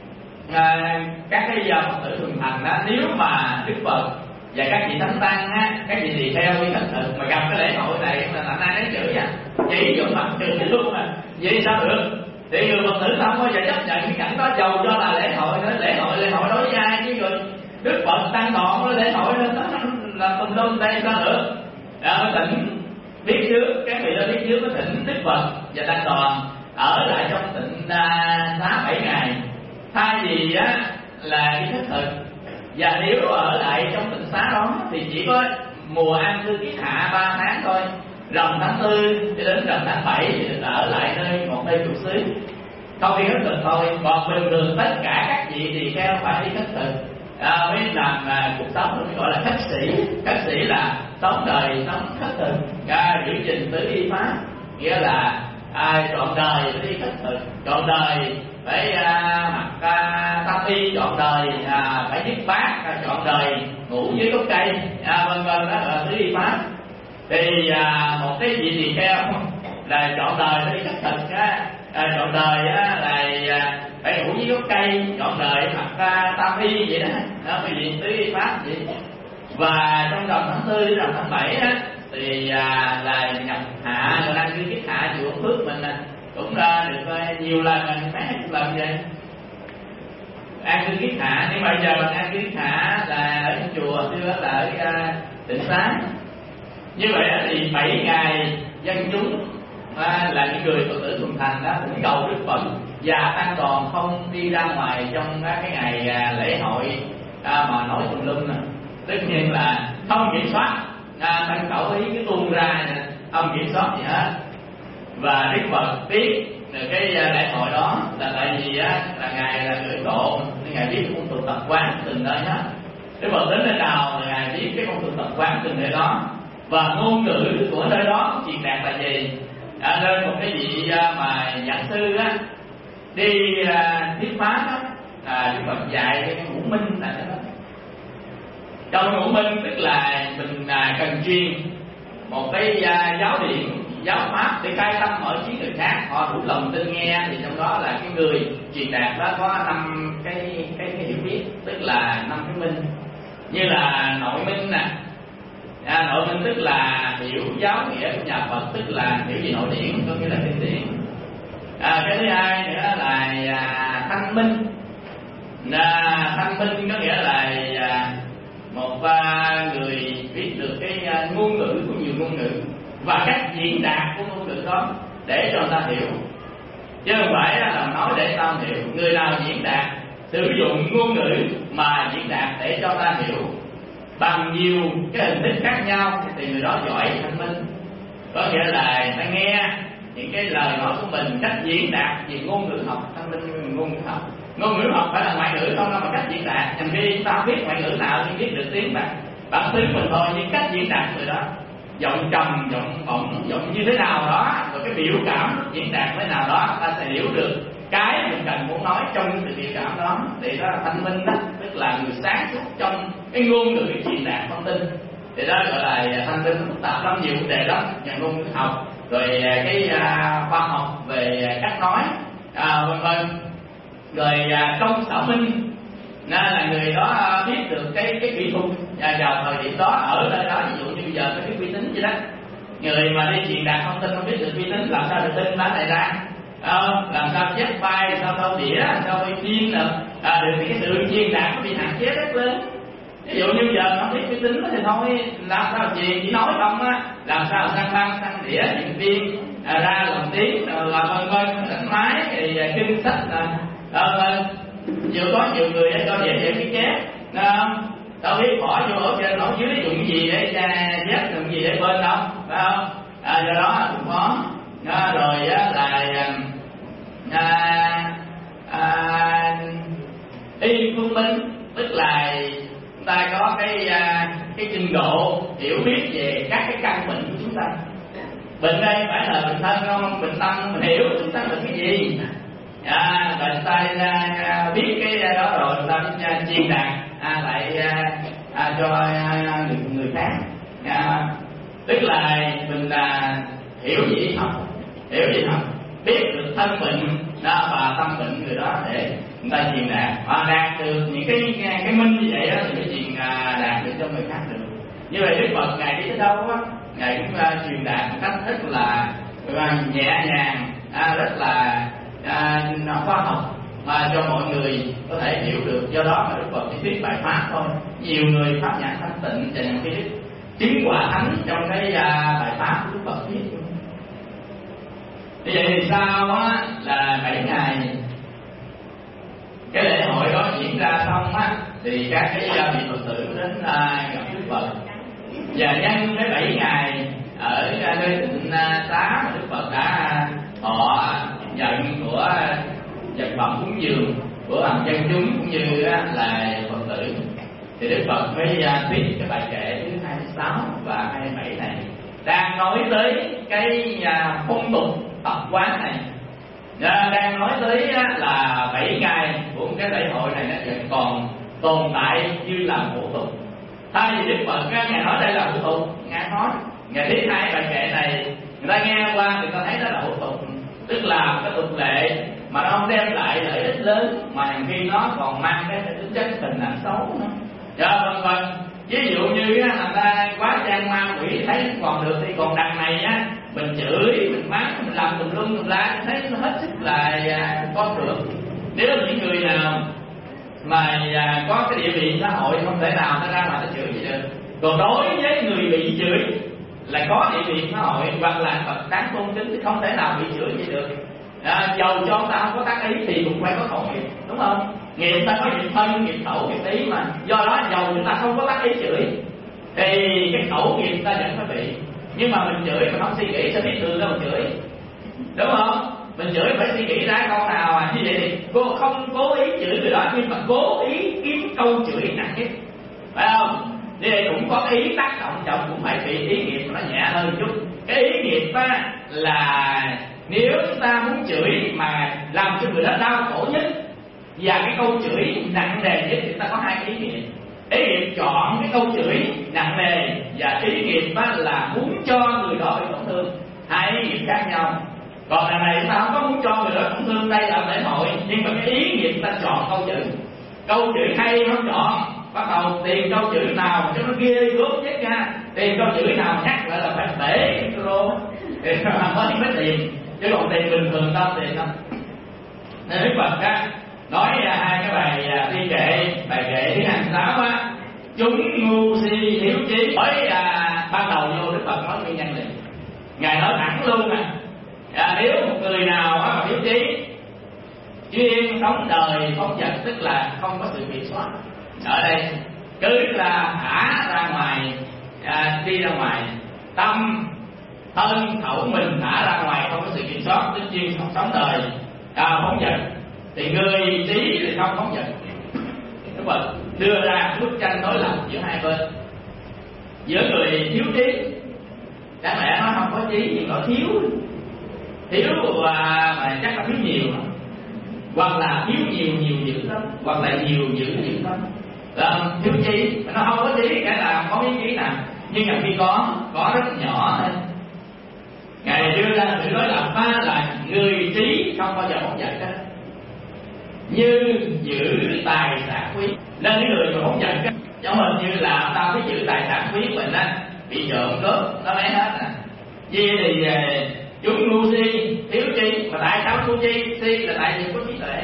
À, các cái giờ Phật tử thuần thành đó, nếu mà Đức Phật và các vị thánh tăng á, các vị tỳ kheo đi khất thực mà gặp cái lễ hội này là làm ai nói chửi à, chỉ dùng mặt chửi luôn mà, vậy sao được? Thì người Phật tử không bao giờ chấp nhận cái cảnh đó, dầu cho là lễ hội nữa, lễ hội lễ hội đối với ai chứ rồi Đức Phật tăng đoàn lễ hội nữa là tùm lum đây sao được? Đó, tỉnh biết trước, các vị đó biết trước có thỉnh Đức Phật và Tăng Đoàn ở lại trong tịnh xá bảy ngày, thay vì á là đi thất thực. Và nếu ở lại trong tịnh xá đó thì chỉ có mùa an cư kiết hạ ba tháng thôi, rằm tháng tư cho đến rằm tháng bảy thì được ở lại nơi một nơi trụ xứ, không đi thất thực thôi. Còn bình thường tất cả các vị tỳ kheo phải đi thất thực à, mới làm à, cuộc sống mới gọi là khất sĩ. Khất sĩ là sống đời sống thất thực, à, giữ gìn tứ y pháp, nghĩa là à, trọn đời phải đi thất thực, trọn đời phải à, mặc à, tam y, trọn đời à, phải dứt bát, à, trọn đời ngủ dưới gốc cây, à, vân vân, đó là tứ y pháp. Thì à, một cái vị tỳ kheo là trọn đời phải đi thất thực, á, à, trọn đời á, là à, phải ngủ dưới gốc cây, trọn đời mặc à, tam y vậy đó, đó cái gì tứ y pháp vậy. Và trong rằm tháng tư đến rằm tháng bảy á thì à, là nhập hạ, rồi đang cứ kiết hạ chùa Phước mình à, cũng ra được uh, nhiều lần, mình mấy chục lần vậy. An cư kiết hạ, nhưng mà bây giờ mình an cư kiết hạ là ở trong chùa, chưa là ở uh, tịnh xá. Như vậy thì bảy ngày dân chúng uh, là những người Phật tử thuần thành đó thỉnh cầu Đức Phật và Tăng Đoàn không đi ra ngoài trong uh, cái ngày uh, lễ hội uh, mà nói tùm lum nè. Tất nhiên là không kiểm soát, à, tăng khẩu ý cái tuôn ra không kiểm soát gì hết. Và Đức Phật biết cái lễ hội đó là tại vì á, là ngài là người độ, nên ngài biết phong tục tập quán từng nơi hết. Đức Phật đến nơi nào là ngài biết cái phong tục tập quán từng nơi đó, và ngôn ngữ của nơi đó truyền đạt là gì. À, nên một cái vị mà giảng sư á đi à, thuyết pháp á, à, Đức Phật dạy cái ngũ minh là cái đó. Trong ngũ minh tức là mình à, cần truyền một cái à, giáo điện, giáo pháp để khai tâm ở trí người khác, họ đủ lòng tin nghe, thì trong đó là cái người truyền đạt đó có năm cái cái, cái hiểu biết, tức là năm cái minh. Như là nội minh nè, à, nội minh tức là hiểu giáo nghĩa của nhà Phật, tức là hiểu gì nội điển, có nghĩa là kinh điển. À, cái thứ hai nữa là à, thanh minh. À, thanh minh có nghĩa là à, một uh, người biết được cái uh, ngôn ngữ của nhiều ngôn ngữ và cách diễn đạt của ngôn ngữ đó để cho ta hiểu, chứ không phải là nói để ta hiểu. Người nào diễn đạt, sử dụng ngôn ngữ mà diễn đạt để cho ta hiểu bằng nhiều cái hình thức khác nhau thì người đó giỏi thanh minh. Có nghĩa là ta nghe những cái lời nói của mình, cách diễn đạt về ngôn ngữ học, thanh minh ngôn ngữ học. Ngôn ngữ học phải là ngoại ngữ không đâu mà cách diễn đạt. Nhằm khi chúng ta biết ngoại ngữ nào thì biết được tiếng bản bản xứ mình thôi, nhưng cách diễn đạt người đó, giọng trầm, giọng bổng, giọng như thế nào đó, rồi cái biểu cảm diễn đạt thế nào đó, ta sẽ hiểu được cái mình cần muốn nói trong sự biểu cảm đó. Thì đó là thanh minh đó, tức là người sáng suốt trong cái ngôn ngữ truyền đạt thông tin. Thì đó gọi là thanh minh, phức tạp lắm, nhiều vấn đề lắm, nhà ngôn ngữ học, rồi cái uh, khoa học về cách nói, uh, vân vân. Rồi à, công sở minh nên là người đó à, biết được cái cái kỹ thuật à, vào thời điểm đó ở nơi đó. Ví dụ như bây giờ có cái uy tín vậy đó, người mà đi truyền đạt thông tin không biết được uy tín, làm sao được tin bán này ra, à, làm sao chép file, làm sao thâu đĩa, làm sao quay phim được, à, được thì cái sự truyền đạt nó bị hạn chế rất lớn. Ví dụ như giờ không biết uy tín thì thôi, làm sao truyền chỉ nói không á, làm sao sang băng, sang đĩa, diễn viên à, ra làm tiếng, làm vân vân, đánh máy thì kinh sách là Ờ, vừa có nhiều người để cho dễ dễ cái chép, không? Đâu biết bỏ vô ở trên ở dưới dùng gì để chép, dùng gì để bên đâu, phải không? À, do đó cũng có. À, rồi á, là à, à, y phương minh, tức là chúng ta có cái cái trình độ hiểu biết về các cái căn bệnh của chúng ta. Bệnh đây phải là bệnh thân không? Bệnh tâm mình hiểu chúng ta bệnh cái gì. À, bệnh tay à, biết cái đó rồi ta biết truyền đạt à, lại à, cho à, người, người khác, à, tức là mình là hiểu gì học, hiểu gì học, biết được thân bệnh đó và tâm bệnh người đó để người ta truyền đạt, và đạt được những cái cái minh như vậy đó thì mới truyền à, đạt được cho người khác được. Như vậy Đức Phật ngài đi tới đâu á, ngài cũng à, truyền đạt một cách rất là à, nhẹ nhàng, à, rất là À, khoa học mà cho mọi người có thể hiểu được. Do đó mà Đức Phật chỉ thuyết bài pháp thôi. Nhiều người pháp nhãn thanh tịnh và những cái đức chứng quả thánh trong cái uh, bài pháp của Đức Phật viết. Như vậy thì sau á là bảy ngày cái lễ hội đó diễn ra xong á, thì các cái uh, vị Phật tử đến uh, gặp Đức Phật, và nhân cái bảy ngày ở uh, nơi tịnh uh, xá mà Đức Phật đã uh, họ nhận của vật phẩm cúng dường của hàng dân chúng cũng như uh, là Phật tử, thì Đức Phật mới uh, thuyết cái bài kệ thứ hai mươi sáu và hai mươi bảy này, đang nói tới cái uh, phong tục tập quán này. À, đang nói tới á, là bảy ngày của cái lễ hội này nó vẫn còn tồn tại như là hủ tục. Thay vì Đức Phật á, ngài nói đây là hủ tục, ngài nói ngài thứ hai bài kệ này người ta nghe qua thì ta thấy đó là hủ tục, tức là một cái tục lệ mà nó không đem lại lợi ích lớn, mà khi nó còn mang cái tính chất tình ảnh xấu nữa. Dạ vân vân. Ví dụ như á, người ta quá trang ma quỷ thấy không còn được thì còn đằng này á mình chửi, mình mắng, mình làm tùm lum tùm la, thấy nó hết sức là à, con được. Nếu những người nào mà à, có cái địa vị xã hội không thể nào nó ra mà nó chửi gì được. Còn đối với người bị chửi là có địa vị xã hội hoặc là Phật đáng tôn kính thì không thể nào bị chửi gì được. À, dầu cho ta không có tác ý thì cũng phải có khẩu nghiệp, đúng không? Nghiệp ta có nghiệp thân, nghiệp khẩu, nghiệp ý mà. Do đó dầu chúng ta không có tác ý chửi thì cái khẩu nghiệp ta vẫn phải bị. Nhưng mà mình chửi mà không suy nghĩ sẽ biết đường đâu mà chửi, đúng không? Mình chửi phải suy nghĩ ra câu nào à. Như vậy thì cô không cố ý chửi người đó, nhưng mà cố ý kiếm câu chửi nặng nhất, phải không? Như vậy cũng có ý tác động chồng cũng phải bị ý nghiệp nó nhẹ hơn một chút. Cái ý nghiệp á là nếu chúng ta muốn chửi mà làm cho người đó đau khổ nhất và cái câu chửi nặng nề nhất thì ta có hai ý nghiệp. Ý nghiệp chọn cái câu chửi nặng nề và ý nghiệp á là muốn cho người đó bị tổn thương, hai ý nghiệp khác nhau. Còn lần này chúng ta không có muốn cho người đó tổn thương, đây là lễ hội, nhưng mà cái ý nghiệp ta chọn câu chửi, câu chửi hay không chọn, bắt đầu tìm câu chửi nào cho nó ghê gớm nhất nha, tìm câu chửi nào nhắc lại là phải bể micro thì mới mới tìm, chứ còn tìm bình thường đâu tìm đâu. Nên Đức Phật á nói hai cái bài thi kệ, bài kệ thứ hai mươi sáu á, chúng ngu si thiếu trí. Mới à, ban đầu vô Đức Phật nói nguyên nhân này, ngài nói thẳng luôn à, à nếu một người nào mà thiếu trí, chuyên sống đời phóng dật, tức là không có sự kiểm soát. Ở đây cứ là thả ra ngoài, à, đi ra ngoài, tâm thân khẩu mình thả ra ngoài không có sự kiểm soát, tức chuyên sống đời à, phóng dật, thì người trí thì không phóng dật. Đúng rồi, đưa ra bức tranh đối lập giữa hai bên, giữa người thiếu trí, đáng lẽ nó không có trí nhưng nó thiếu, thiếu và mà chắc là thiếu nhiều, hoặc là thiếu nhiều nhiều dữ lắm, hoặc là nhiều dữ dữ lắm. Là thiếu trí, nó không có trí cái là có ý trí nào, nhưng mà khi có có rất nhỏ thôi. Ngài đưa ra sự đối lập là người trí không bao giờ phóng dật hết, như giữ tài sản quý. Nên cái người mà phóng dật á, giống mình như là tao phải giữ tài sản quý mình á, bị trộm cướp nó lấy hết à. Vì thì chúng ngu si thiếu trí, mà tại sao ngu si si là tại vì có trí tuệ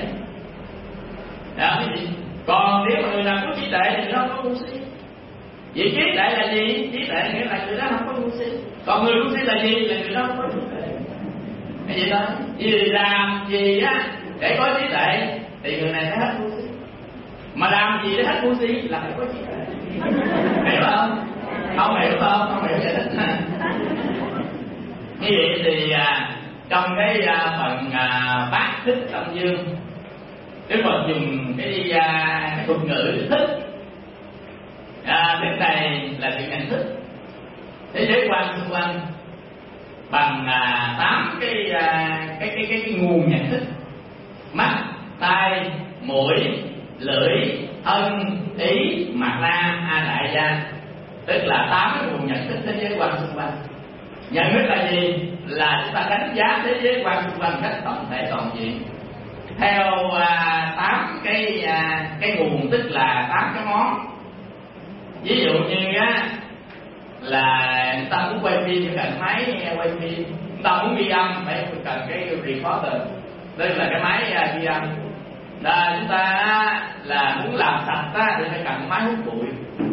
đó. Còn nếu mà người nào có trí tuệ thì nó không có ngu si. Vậy trí tuệ là gì? Trí tuệ nghĩa là người đó không có ngu si. Còn người ngu si là gì? Là người đó không có trí tuệ. Cái gì đó? Vì làm gì á để có trí tuệ thì người này phải hết ngu si, mà làm gì để hết ngu si là phải có trí tuệ. Hiểu không? Không hiểu không? Không hiểu giải thích. Như vậy thì à, trong cái à, phần à, bát thích tâm dương, Đức Phật dùng cái, à, cái thuật ngữ thích. À, thích này là sự nhận thức thế giới quan xung quanh bằng à, tám cái, à, cái, cái, cái, cái nguồn nhận thức: mắt, tai, mũi, lưỡi, thân, ý, mạt na, a đại gia. Tức là tám cái nguồn nhận thức thế giới quan xung quanh. Nhận thức là gì? Là chúng ta đánh giá thế giới quan xung quanh cách tổng thể toàn diện theo tám à, cái à, cái nguồn, tức là tám cái món. Ví dụ như á là người ta muốn quay phim phải cần máy quay phim, người ta muốn ghi âm phải cần cái recorder, đây là cái máy uh, ghi âm. Là chúng ta là muốn làm sạch á thì phải cần máy hút bụi,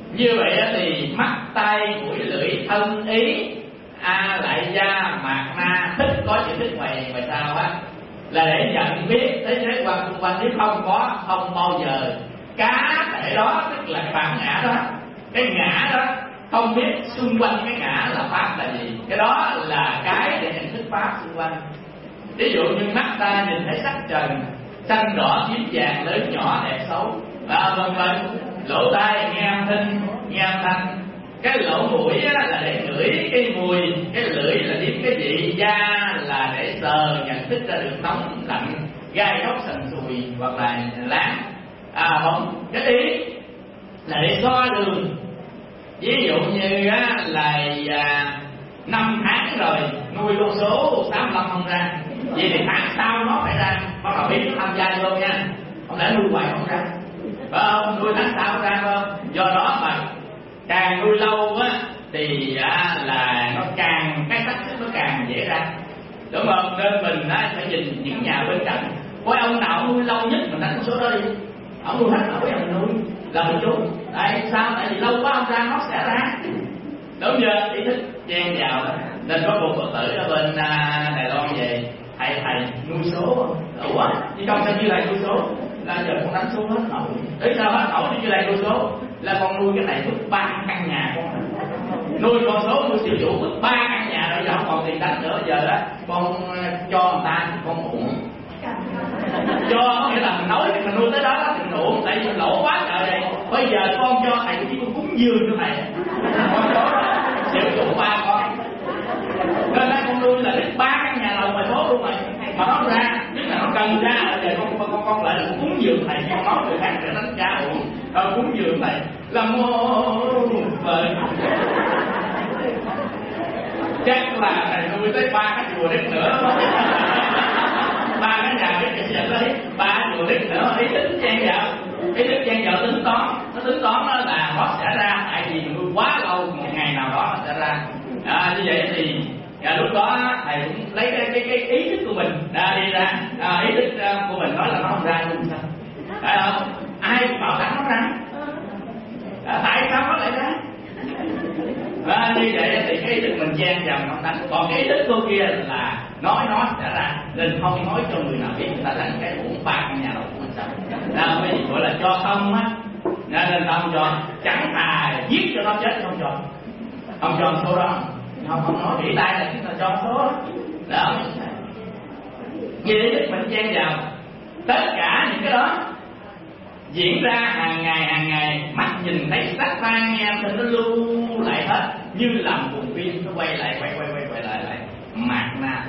Như vậy thì mắt, tai, mũi, lưỡi, thân, ý, a lại gia, mạt na, thức, có chữ thức ngoài ngoài sau á, là để nhận biết thế giới quan xung quanh. Nếu không có, không bao giờ cá thể đó, tức là cái bản ngã đó, cái ngã đó, không biết xung quanh cái ngã là pháp là gì. Cái đó là cái để nhận thức pháp xung quanh. Ví dụ như mắt ta nhìn thấy sắc trần, xanh đỏ tím vàng, lớn nhỏ đẹp xấu, à, vân vân. Lỗ tai nghe âm thanh, nghe âm thanh. Cái lỗ mũi á, là để ngửi cái mùi, cái lưỡi là nếm cái vị, da là để sờ nhận thức ra được nóng lạnh, gai góc sần sùi hoặc là láng. À không, cái ý là để so đường. Ví dụ như á, là à, năm tháng rồi nuôi con số tám mươi lăm không ra, vậy thì tháng sau nó phải ra, bắt đầu biết nó tham gia vô nha, không lẽ nuôi hoài không ra, phải không? Nuôi tháng sau ra không? Do đó mà càng nuôi lâu á thì à, là nó càng cái cách thức nó càng dễ ra, đúng không? Nên mình á, phải nhìn những nhà bên cạnh, coi ông nào nuôi lâu nhất mình đánh số đó đi, ông nuôi hết nổi mình nuôi là mình trúng. Tại sao? Tại vì lâu quá không ra nó sẽ ra, đúng chưa? Ý thức chen vào đó. Nên có một phật tử ở bên à, Đài Loan về, thầy thầy nuôi số đủ quá, chứ không sao như thầy nuôi số là giờ con đánh số hết nổi. Tại sao hết nổi như thầy nuôi số là con nuôi cái này mất ba căn nhà, con nuôi con số nuôi siêu chủ mất ba căn nhà rồi, giờ không còn tiền đánh nữa. Giờ đó con cho người ta con uổng, cho có nghĩa là mình nói thì mình nuôi tới đó thì mình uổng, tại vì mình lỗ quá trời này. Bây giờ con cho thầy chỉ con cúng dường cho thầy, con số siêu chủ ba con, nên là con nuôi là đến ba căn nhà lầu mà số luôn rồi, mà nó ra tức là nó cần ra là giờ con con con lại là cúng dường thầy, con nói người khác để đánh trả uổng, rồi cúng dường thầy là mô vời. Chắc là thầy nuôi tới ba cái chùa đất nữa, ba cái nhà cái gì đấy, ba chùa đất nữa. Ý tính chen vào, ý thức chen vào tính toán, nó tính toán đó là nó sẽ ra, tại vì nuôi quá lâu một ngày nào đó nó sẽ ra. À, như vậy thì à, lúc đó thầy cũng lấy cái cái, cái ý thức của mình à, đi ra, à, ý thức uh, của mình nói là nó không ra luôn sao? Phải không? Ai bảo đảm nó ra? À, tại sao nó lại ra? À, như vậy thì cái ý thức mình chen vào không đánh, còn cái ý thức cô kia là nói nó sẽ ra, nên không nói cho người nào biết, người ta đánh cái uổng ba căn nhà đầu của mình sao? À, cái gì gọi là cho không á, nên không cho, chẳng thà giết cho nó chết không cho, không cho số đó. Không, không nói nghĩ tay là chúng ta cho số đó. Đó. Vì thế mình chen vào tất cả những cái đó diễn ra hàng ngày hàng ngày, mắt nhìn thấy sắc tai nghe thì nó lưu lại hết như làm cuồng phim, nó quay lại quay quay quay quay lại lại mạt na.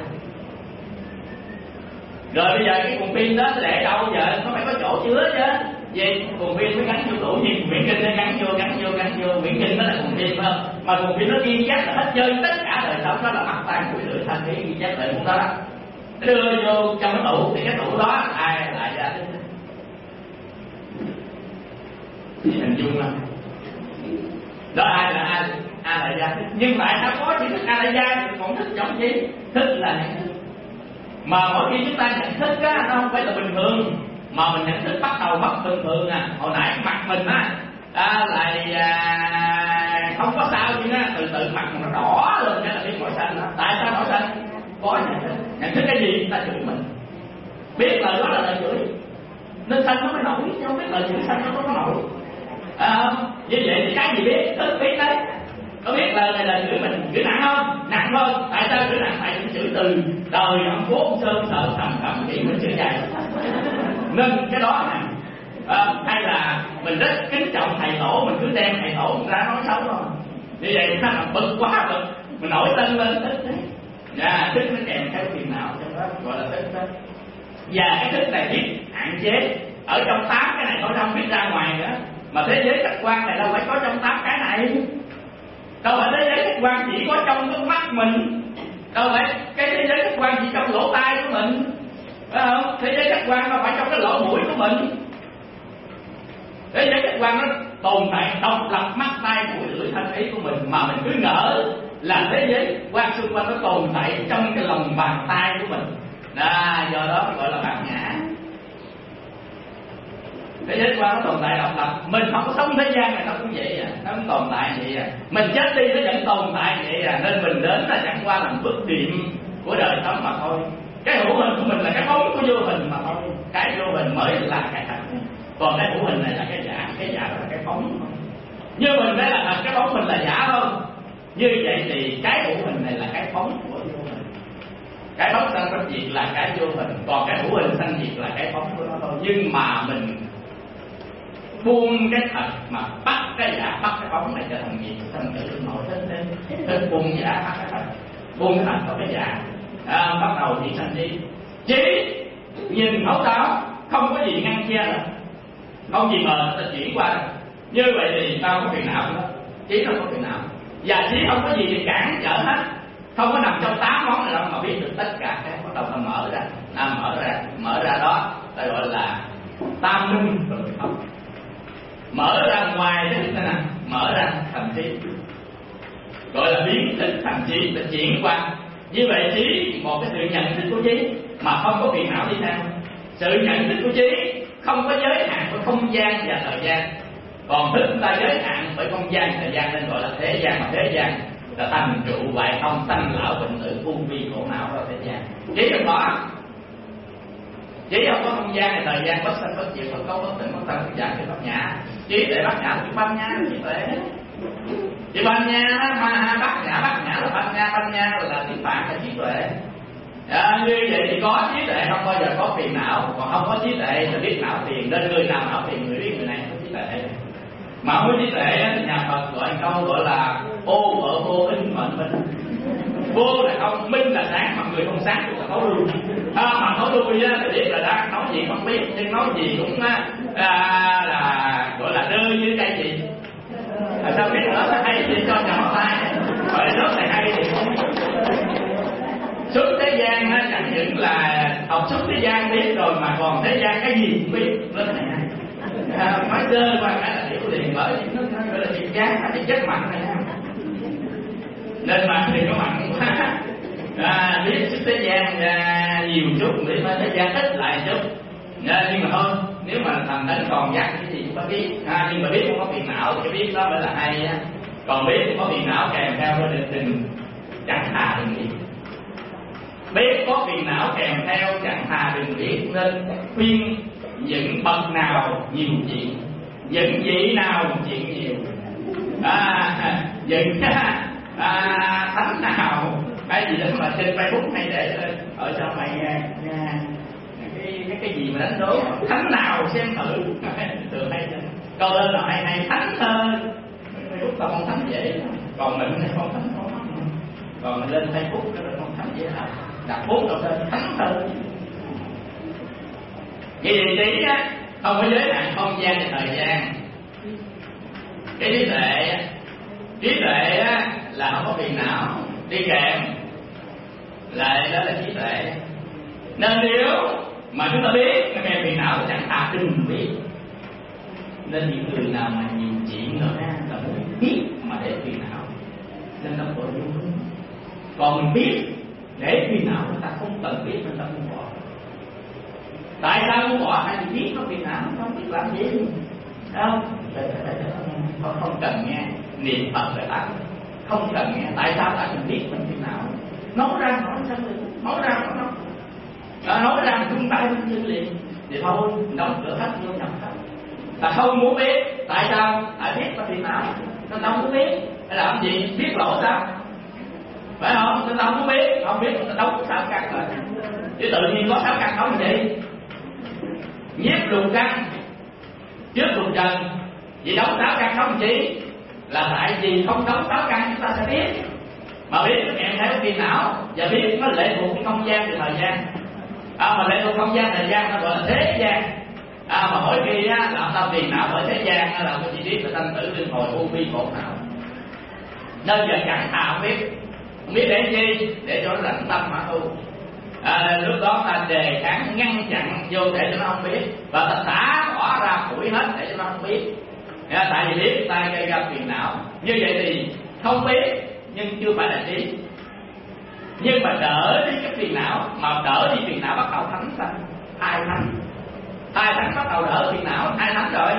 Rồi bây giờ cái cuồng phim đó để đâu giờ? Nó phải có chỗ chứa chứ. Vậy cuồng phim mới gắn vô tủ gì? Nguyễn Kinh nó gắn vô gắn vô gắn vô. Nguyễn Kinh nó là cuồng phim không? Mà cuồng phim nó ghi chép là hết chơi tất cả đời sống, đó là mắt tai mũi lưỡi thân ý, ghi chép lại cũng đó đó. Đưa vô trong cái tủ thì cái tủ đó ai lại ra thế? Thì hình dung không? Đó ai là ai? Ai lại ra? Nhưng tại sao có chữ thức ai lại ra? Còn thức giống gì? Thức là nhận thức. Mà mỗi khi chúng ta nhận thức á, nó không phải là bình thường, mà mình nhận thức bắt đầu mất bình thường à. Hồi nãy mặt mình á, à, lại à, không có sao chứ á, từ từ mặt nó đỏ lên cái là biết màu xanh đó. Tại sao màu xanh? Có nhận thức. Nhận thức cái gì? Ta chửi mình, biết lời đó là lời chửi nên xanh nó mới nổi, chứ không biết lời chửi xanh nó có nổi. À, như vậy thì cái gì biết? Thức biết đấy. Có biết lời này là chửi mình chửi nặng không? Nặng không? Tại sao chửi nặng? Tại chửi từ đời ông cố ông sơn sợ thầm thầm nghĩ mình chửi dài, nên cái đó nè. À, hay là mình rất kính trọng thầy tổ, mình cứ đem thầy tổ mình ra nói xấu thôi, như vậy nó là bực quá bực, mình nổi tên lên thích đấy. Dạ, thích nó kèm theo phiền não trong đó gọi là thích đó. Và cái thích này biết hạn chế ở trong tám cái này thôi, không biết ra ngoài nữa. Mà thế giới khách quan này đâu phải có trong tám cái này, đâu phải thế giới khách quan chỉ có trong cái mắt mình, đâu phải cái thế giới khách quan chỉ trong lỗ tai của mình, phải không? Thế giới khách quan đâu phải trong cái lỗ mũi của mình. Thế giới khách quan nó tồn tại độc lập mắt tai mũi lưỡi thân ý của mình, mà mình cứ ngỡ là thế giới quan xung quanh nó tồn tại trong cái lòng bàn tay của mình. Đó, do đó gọi là bản ngã. thế giới quan nó tồn tại độc lập. Mình không có sống thế gian này nó cũng vậy à, nó cũng tồn tại vậy à. Mình chết đi nó vẫn tồn tại vậy à. Nên mình đến là chẳng qua là bước điểm của đời sống mà thôi. Cái hữu hình của mình là cái bóng của vô hình mà thôi. Cái vô hình mới là cái thật, còn cái hữu hình này là cái giả. Cái giả là cái bóng. Như mình đây là thật, cái bóng mình là giả không? Như vậy thì cái hữu hình này là cái bóng của vô hình. Cái bóng sanh bất diệt là cái vô hình, còn cái hữu hình sanh diệt là cái bóng của nó thôi. Nhưng mà mình buông cái thật mà bắt cái giả, bắt cái bóng này trở thành nghiệp, thành tự nổi lên lên lên buông giả, bắt cái thật, buông cái thật có cái giả, à, bắt đầu chỉ sanh trí. Trí nhìn thấu đáo, không có gì ngăn che nữa, không gì mờ ta chuyển qua đâu. Như vậy thì tao có phiền não nữa, trí không có phiền não, và trí không có gì để cản trở hết, không có nằm trong tám món này đâu mà biết được tất cả cái bắt đầu nó mở ra, à, mở ra, mở ra đó, ta gọi là tam minh rồi không. Mở ra ngoài cái thức này nè, mở ra thành trí, gọi là biến thức thành trí, là chuyển qua. Như vậy trí một cái sự nhận thức của trí mà không có phiền não đi theo. Sự nhận thức của trí không có giới hạn với không gian và thời gian, còn thức ta giới hạn bởi không gian thời gian nên gọi là thế gian. Mà thế gian là thành trụ bại không, sanh lão bệnh tử u vi khổ não ở thế gian. Trí không có, trí không có không gian này thời gian, bất sanh bất diệt, bất cấu bất tịnh, bất tăng bất giảm, bất nhã. Trí để bắt nhã chỉ banh nha, chỉ để chỉ banh nha, mà bắt nhã bắt nhã là banh nha, banh nha là tiếng Phạn là trí tuệ. À, như vậy thì có trí tuệ không bao giờ có phiền não, còn không có trí tuệ là biết não phiền. Nên người nào não phiền người biết người này không có trí tuệ. Mà không có trí tuệ thì nhà Phật gọi câu gọi là ô vợ vô minh mệnh minh. Vô là không, minh là sáng, mà người không sáng cũng là thấu lui. À, mà thấu lui á thì biết là đang nói gì không biết, nhưng nói gì cũng à, là gọi là rơi như cây gì. À, sao biết nó sẽ hay gì cho nhỏ tay, bởi nó sẽ hay thì không biết. Xuất thế gian á, chẳng những là học xuất thế gian biết rồi mà còn thế gian cái gì cũng biết. Rất là hay. À, nói chơi qua cái là hiểu liền, bởi nó gọi là việc chán, là chất mạnh này. Nên mà thì có mạnh quá. À, biết xuất thế gian à, nhiều chút, biết nói thế gian ít lại chút. À, nhưng mà thôi, nếu mà thành đến còn giác cái gì cũng phải biết. À, nhưng mà biết không có phiền não thì cái biết đó mới là hay á. Còn biết không có phiền não kèm theo với định tình chẳng thà đừng biết. Biết có phiền não kèm theo chẳng thà đừng biết. Nên khuyên những bậc nào nhiều chuyện, những vị nào chuyện nhiều, à, những à, thánh nào cái gì đó mà trên Facebook hay để ở cho mày nha, cái cái cái gì mà đánh đố thánh nào xem thử thường hay câu lên là hay hay thánh hơn. Facebook tao không thánh dễ, còn mình này không thánh không, còn mình lên Facebook nó không thánh dễ nào đặt bốn đầu lên thánh hơn. Vậy thì trí á không có giới hạn không gian và thời gian. Cái trí tuệ trí tuệ á là không có phiền não đi kèm lại, đó là trí tuệ. Nên nếu mà chúng ta biết cái kèm phiền não thì chẳng thà đừng biết. Nên những người nào mà nhiều chuyện nữa là muốn biết mà để phiền não nên nó tội vô hướng. Còn mình biết để phiền não người ta không cần biết nên ta không bỏ. Tại sao không bỏ? Hay vì biết nó phiền não không biết làm gì đâu. Không, không cần nghe niệm Phật để tặng, không cần nghe. Tại sao? Tại mình biết mình phiền não. Nói ra nói sao được, nói ra nói nó nói ra mình chung tay mình như liền thì thôi đóng cửa hết vô nhập hết. Ta không muốn biết. Tại sao? Tại biết nó phiền não nó không muốn biết. Hay làm gì biết lộ sao, phải không? Nó không muốn biết, không biết nó đóng sáu căn rồi, chứ tự nhiên có sáu căn đóng gì. Nhiếp lục căn trước lục trần, vì đóng sáu căn đóng chi? Là tại vì không đóng sáu căn chúng ta sẽ biết. Mà biết nó kèm theo phiền não, và biết nó lệ thuộc cái không gian và thời gian. À, mà lệ thuộc không gian thời gian nó gọi là thế gian. À, mà mỗi khi á làm ta phiền não bởi thế gian á là tôi chỉ biết là sanh tử luân hồi u vi khổ não. Nên giờ chẳng thà không biết, không biết để chi? Để cho nó lạnh tâm mà tu. À, lúc đó ta đề kháng ngăn chặn vô để cho nó không biết, và ta xả bỏ ra phủi hết để cho nó không biết. À, tại vì biết ta gây ra phiền não. Như vậy thì không biết nhưng chưa phải là trí. Nhưng mà đỡ đi cái phiền não, mà đỡ đi phiền não bắt đầu thánh sanh. Hai thánh hai thánh bắt đầu đỡ phiền não, hai thánh rồi.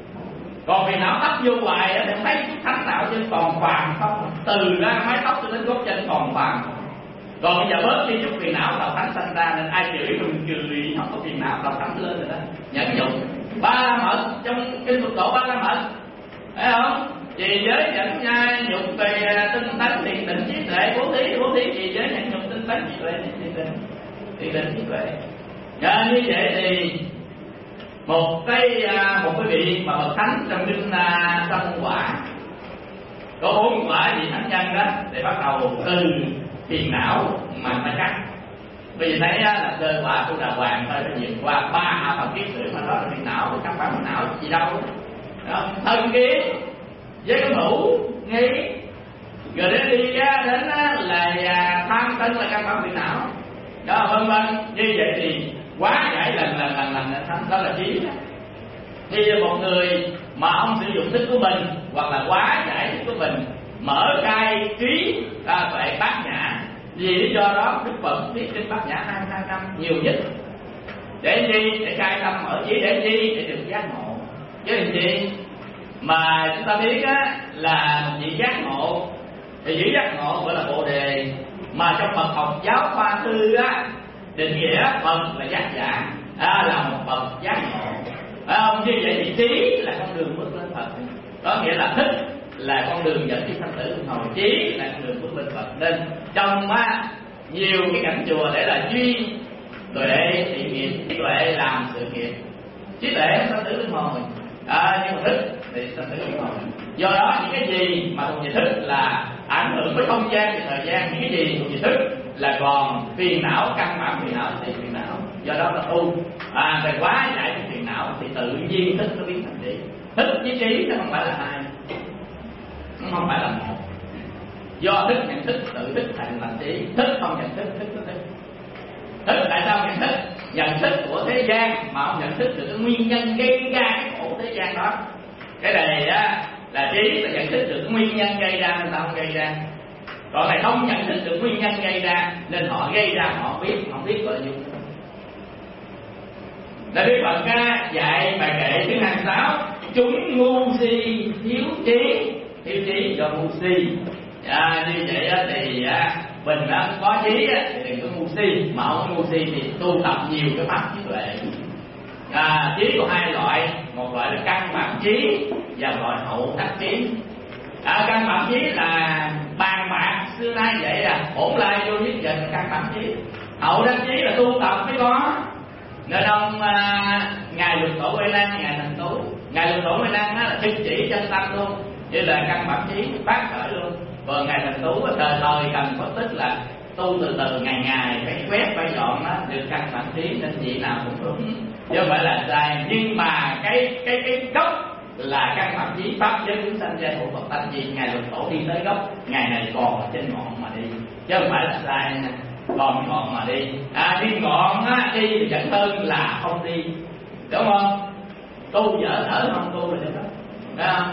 Còn phiền não thấp vô hoài thì thấy thánh nào trên còn phàm không, từ ra mái tóc cho đến gót chân còn phàm. Còn bây giờ bớt đi chút phiền não đầu thánh sanh ra, nên ai chửi mình cười không có phiền não đầu thánh lên rồi đó. Nhẫn nhục ba la mật trong kinh Phật độ ba la mật, thấy không? Trì giới nhẫn nhai nhục về tinh tấn thiền định trí tuệ, bố thí bố thí trì giới nhẫn nhục tinh tấn trí tuệ thiền định thiền định trí tuệ. Và như vậy thì một cái một cái vị mà bậc thánh trong kinh sanh quả có bốn quả vị thánh nhân đó, để bắt đầu từ phiền não mà phải cắt. Bây giờ thấy là sơ quả của đà hoàng thôi, phải vượt qua ba hạ phần kiết sử mà đó là phiền não, thì các bạn phiền não gì đâu đó. Thân kiến với cái mũ nghi rồi đến đi ra đến là tham sân là các bạn phiền não đó, vân vân. Như vậy thì quá giải lần lần lần lần đó là trí. Khi một người mà ông sử dụng thức của mình hoặc là quá giải thức của mình, mở khai trí ra tuệ bát nhã, vì lý do đó Đức Phật viết trên bát nhã hai mươi hai năm nhiều nhất. Để gì? Để khai tâm mở trí. Để gì? Để được giác ngộ. Chứ làm gì mà chúng ta biết á, là vị giác ngộ thì vị giác ngộ gọi là bồ đề, mà trong Phật học giáo khoa thư á, định nghĩa Phật là giác giả, à, là một bậc giác ngộ. Phải không? Như vậy thì trí là con đường bước lên Phật, có nghĩa là thức là con đường dẫn đi sanh tử luân hồi, trí là con đường bước lên Phật. Nên trong á, nhiều cái cảnh chùa để là duyên tuệ thị nghiệp, trí tuệ làm sự nghiệp, trí tuệ sanh tử luân hồi, à, nhưng mà thức thì sanh tử luân hồi. Do đó những cái gì mà thuộc về thức là ảnh hưởng với không gian và thời gian, những cái gì thuộc về thức là còn phiền não, căn bản phiền não thì phiền não. Do đó là tu à, phải quá giải cái phiền não thì tự nhiên thức nó biến thành trí. Thức với trí nó không phải là hai, nó không phải là một. Do thức nhận thức, tự thức thành là trí. Thức không nhận thức, thức thức thức. Thức tại sao nhận thức? Nhận thức của thế gian mà không nhận thức được cái nguyên nhân gây ra cái khổ thế gian đó. Cái này á là trí là nhận thức được cái nguyên nhân gây ra nên ta không gây ra. Còn này không nhận thức được nguyên nhân gây ra nên họ gây ra họ không biết, họ không biết gọi là dung. Là Đức Phật ca dạy bài kệ thứ hai mươi sáu, chúng ngu si thiếu trí, thiếu trí do ngu si. À, như vậy thì mình có trí thì đừng có ngu si, mà không ngu si thì tu tập nhiều cái pháp trí tuệ. À, trí có hai loại, một loại là căn bản trí và một loại hậu đắc trí. À, căn bản trí là bàn bạc xưa nay vậy à, bổn lai vô nhất định là căn bản trí. Hậu đắc trí là tu tập mới có. Nên ông à, ngài Lục Tổ Huệ Năng, ngài Thành Tú, ngài Lục Tổ Huệ Năng là chứng chỉ chân tâm luôn, như là căn bản trí phát khởi luôn. Còn ngài Thành Tú thời thời cần có tích là tu từ từ ngày ngày phải quét phải dọn đó, được căn bản trí nên vị nào cũng đúng, chứ không phải là sai. Nhưng mà cái cái cái gốc là căn bản trí pháp giới chúng sanh gia hộ Phật tánh, vì ngài Lục Tổ đi tới gốc, ngày này còn ở trên ngọn mà đi, chứ không phải là sai nè. Còn ngọn mà đi, à, đi ngọn á, đi thì vẫn hơn là không đi, đúng không? Tu dở thở không tu rồi đó, phải không?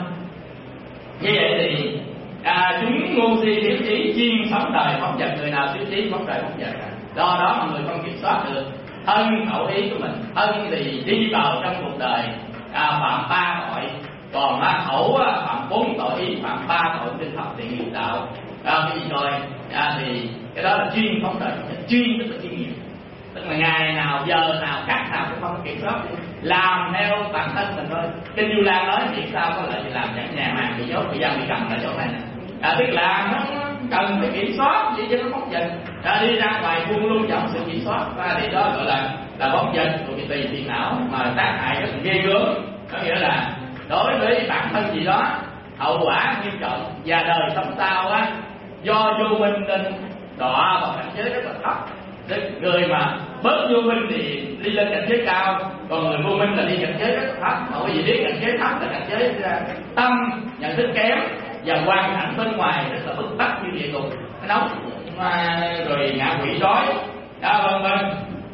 Như vậy thì à, chúng ngu si thiếu trí, chuyên sống đời phóng dật. Người nào thiếu trí phóng đời phóng dật, do đó mà người không kiểm soát được thân khẩu ý của mình. Thân thì đi vào trong cuộc đời à, phạm ba tội, còn á, khẩu á, phạm bốn tội, ý phạm ba tội trên thập thiện nghiệp đạo. À, cái gì coi à, thì cái đó là chuyên phóng đời, chuyên tức là chuyên nghiệp, tức là ngày nào giờ nào cách nào cũng không kiểm soát, làm theo bản thân mình thôi. Kinh Du Lan nói vì sao có lợi gì làm chẳng nhà màng bị dốt, bị giam bị cầm ở chỗ này nè. À, tức là nó cần phải kiểm soát gì cho nó phóng dật. À, đi ra ngoài buông luôn dòng sự kiểm soát, và thì đó gọi là là phóng dật của cái tùy phiền não mà tác hại rất là ghê gớm. Có nghĩa là đối với bản thân gì đó hậu quả nghiêm trọng, và đời sống sau á do vô minh nên đọa vào cảnh giới rất là thấp. Người mà bớt vô minh thì đi lên cảnh giới cao, còn người vô minh là đi cảnh giới rất là thấp. Bởi vì biết cảnh giới thấp là cảnh giới tâm nhận thức kém và hoàn cảnh bên ngoài rất là bức bách như địa ngục, nóng mà rồi ngạ quỷ đói, à, vân vân.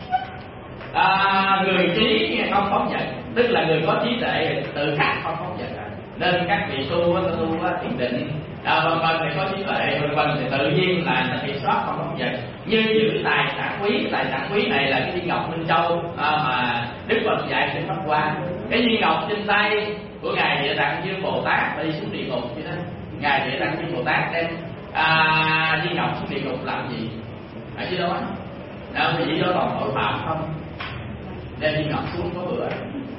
À, người trí không phóng dật, tức là người có trí tuệ tự khắc không phóng dật. Nên các vị tu tu thiền định à, vân vân thì có trí tuệ vân vân thì tự nhiên là kiểm soát không phóng dật. như giữ tài sản quý. Tài sản quý này là cái viên ngọc Minh Châu à, mà Đức Phật dạy trên Pháp Hoa. Cái viên ngọc trên tay của ngài Địa Tạng Dương Bồ Tát đi xuống địa ngục vậy đó. Ngài Địa Tạng Dương Bồ Tát đem à, viên ngọc xuống địa ngục làm gì? Ở dưới đó đó vì đó còn tội phạm không? Đem viên ngọc xuống có bữa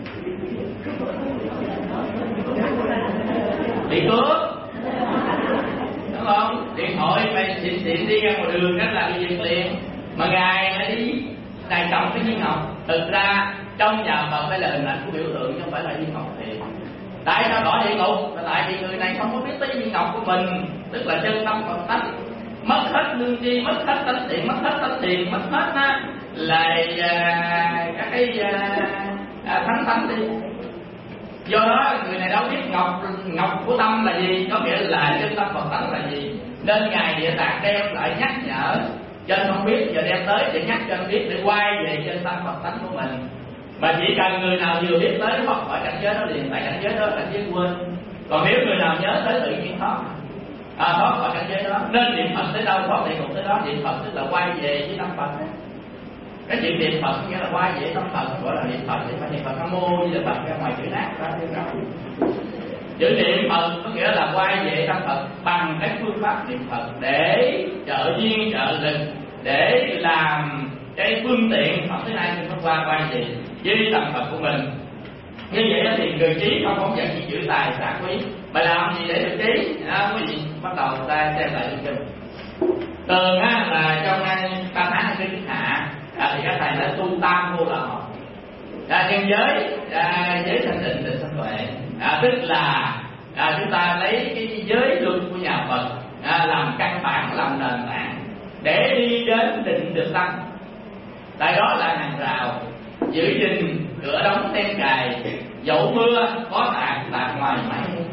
bị cướp, đúng không? Điện thoại mày xịn xịn đi ra ngoài đường rất là bị giật liền, mà ngài lại đi ngài cầm cái viên ngọc. Thực ra trong nhà Phật đây là hình ảnh của biểu tượng chứ không phải là viên ngọc thiệt. Tại sao đỏ địa ngục? Là tại vì người này không có biết tới viên ngọc của mình, tức là chân tâm Phật tánh, mất hết lương tri, mất hết tánh thiện, mất hết tánh thiện, mất hết á là à, các cái à, à, thánh tánh đi. Do đó người này đâu biết ngọc ngọc của tâm là gì, có nghĩa là chân tâm Phật tánh là gì, nên ngài Địa Tạng đem lại nhắc nhở cho anh không biết, giờ đem tới để nhắc cho anh biết, để quay về chân tâm Phật tánh của mình. Mà chỉ cần người nào vừa biết tới thoát khỏi cảnh giới đó liền, tại cảnh giới đó là cảnh giới quên. Còn nếu người nào nhớ tới tự nhiên thoát à, thoát khỏi cảnh giới đó. Nên niệm Phật tới đâu thoát địa ngục tới đó. Niệm Phật tức là quay về với tâm Phật. Cái chuyện niệm Phật nghĩa là quay về tâm Phật, gọi là niệm Phật. Thì phải niệm Phật Nam Mô Di Đà Phật ra ngoài chữ nát ra theo đó. Chữ niệm Phật có nghĩa là quay về tâm Phật bằng cái phương pháp niệm Phật để trợ duyên trợ lực, để làm cái phương tiện Phật thế này nó qua quay về với tâm Phật của mình. Như vậy thì người trí không phóng dật những chữ tài sản quý. Mà làm gì để được trí? À, quý vị bắt đầu ta xem lại chương trình. Thường á là trong ba tháng cái hạ à, thì các thầy đã tu tam vô lậu. À, nhân giới à, giới thanh định định sanh tuệ à, tức là à, chúng ta lấy cái giới luật của nhà Phật à, làm căn bản, làm nền tảng để đi đến định được tâm. Tại đó là hàng rào giữ gìn, cửa đóng then cài, dẫu mưa có tạt tạt ngoài mây.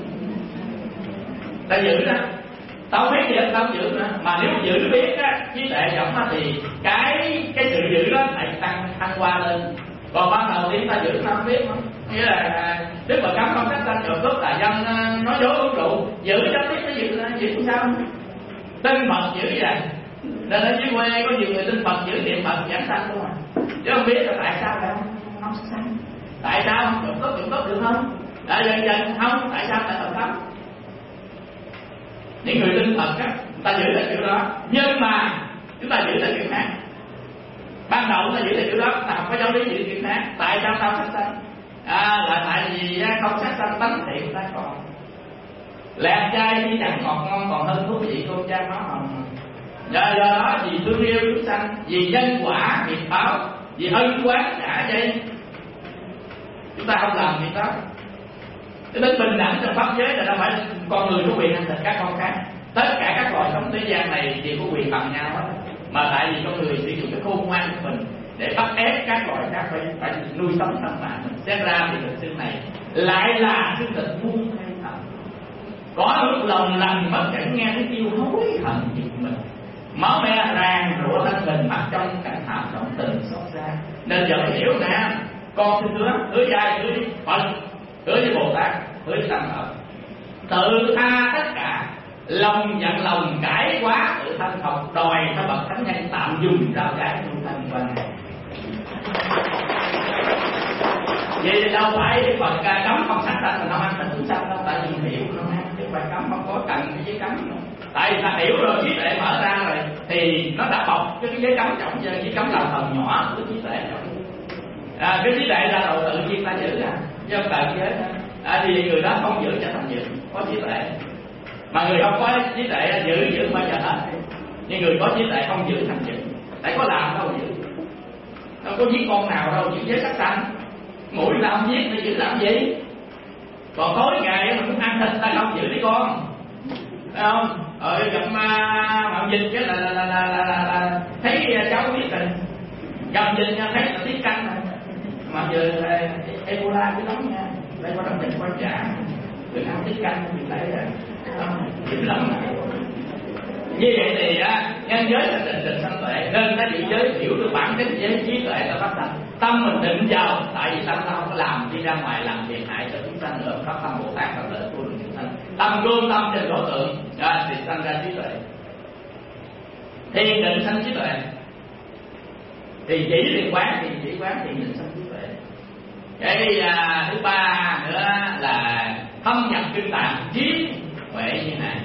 Ta giữ đó, tao biết gì hết, tao giữ nữa. Mà nếu giữ biết á, trí tuệ rộng á, thì cái cái sự giữ đó phải tăng thăng qua lên. Còn ban đầu tiên ta giữ ta không biết không? Nghĩa là Đức Phật cấm không sát sanh trộm cướp tà dâm, nói dối uống rượu, giữ cho biết nó giữ giữ cũng sao? Tin Phật giữ như vậy. Nên ở dưới quê có nhiều người tin Phật giữ niệm Phật giảng sanh luôn à. Chứ không biết là tại sao lại không không sanh? Tại sao không trộm cướp trộm cướp được không? Tại dần dần không, tại sao tại Phật cấm? Những người tin Phật á, ta giữ là kiểu đó, nhưng mà chúng ta giữ là kiểu khác. Ban đầu ta giữ là kiểu đó, ta không có dấu lý giữ kiểu khác. Tại sao tao sát sanh? À, là tại vì không sát sanh tánh thiện ta còn. Lẹt trai đi chẳng ngọt ngon còn hơn thú vị con cha nó hồng. Do, do đó vì thương yêu chúng sanh, vì nhân quả nghiệp báo, vì ân quán trả dây, chúng ta không làm việc đó. Cho nên bình đẳng trong pháp giới là đâu phải con người có quyền ăn thịt các con khác. Tất cả các loài sống thế gian này đều có quyền bằng nhau hết. Mà tại vì con người sử dụng cái khôn ngoan của mình để bắt ép các loài khác phải, phải nuôi sống thân mạng mình. Xét ra thì thực sinh này lại là xương thịt muôn hay thầm. Có nước lòng lành mất cảnh nghe thấy kêu hối hận giật mình. Máu me ràng rủa thân mình mắt trong cảnh thảm trọng tình xót xa. Nên giờ hiểu nè, con xin hứa, hứa trai, hứa Phật, hứa với Bồ Tát, hứa với Tâm Phật, tự tha tất cả, lòng nhận lòng cải quá tự thân học, đòi cho bậc thánh nhân tạm dùng rao giải tu thân qua này. Vậy thì đâu phải Đức Phật cấm không sát sanh mà nó ăn thịt chúng sanh đâu, tại vì mình hiểu nó ăn, chứ phải cấm không có cần cái giấy cấm nữa. Tại vì ta hiểu rồi, trí tuệ mở ra rồi thì nó đã bọc cho cái giấy cấm trọng, cho giấy cấm là phần nhỏ của trí tuệ trọng. À, cái trí tuệ là đầu tự nhiên ta giữ ra, chứ không cần giới à, thì người đó không giữ cho thành giữ, có trí tuệ. Mà người không có trí tuệ giữ giữ bao giờ hết, nhưng người có trí tuệ không giữ thành giữ, tại có làm đâu giữ, đâu có giết con nào đâu, giữ giới sát sanh, mũi là không giết thì giữ làm gì? Còn tối ngày mình muốn ăn thịt ta không giữ đi con, thấy không? Ờ gặp mạo dịch cái là là là là, là, là, là thấy cháu biết rồi, gặp dịch thấy là tiết canh rồi, mà giờ Ebola cứ nóng nha, đây có đồng định quan trả, đừng ăn tiết canh thì lấy rồi, dữ lắm. Như vậy thì á, nhân giới là định định sanh tuệ, nên ta bị giới hiểu được bản chất giới trí tuệ ta phát sanh. Tâm mình định vào, tại vì tâm ta không có làm đi ra ngoài làm việc hại cho chúng sanh nữa, pháp tâm Bồ Tát là lợi của chúng sanh. Tâm gương tâm trên đối tượng, đó, thì sanh ra trí tuệ. thiền định sanh trí tuệ. Thì chỉ định quán thì chỉ quán thiền định sanh trí tuệ. Cái à, thứ ba nữa là thâm nhập kinh tạng trí huệ như này.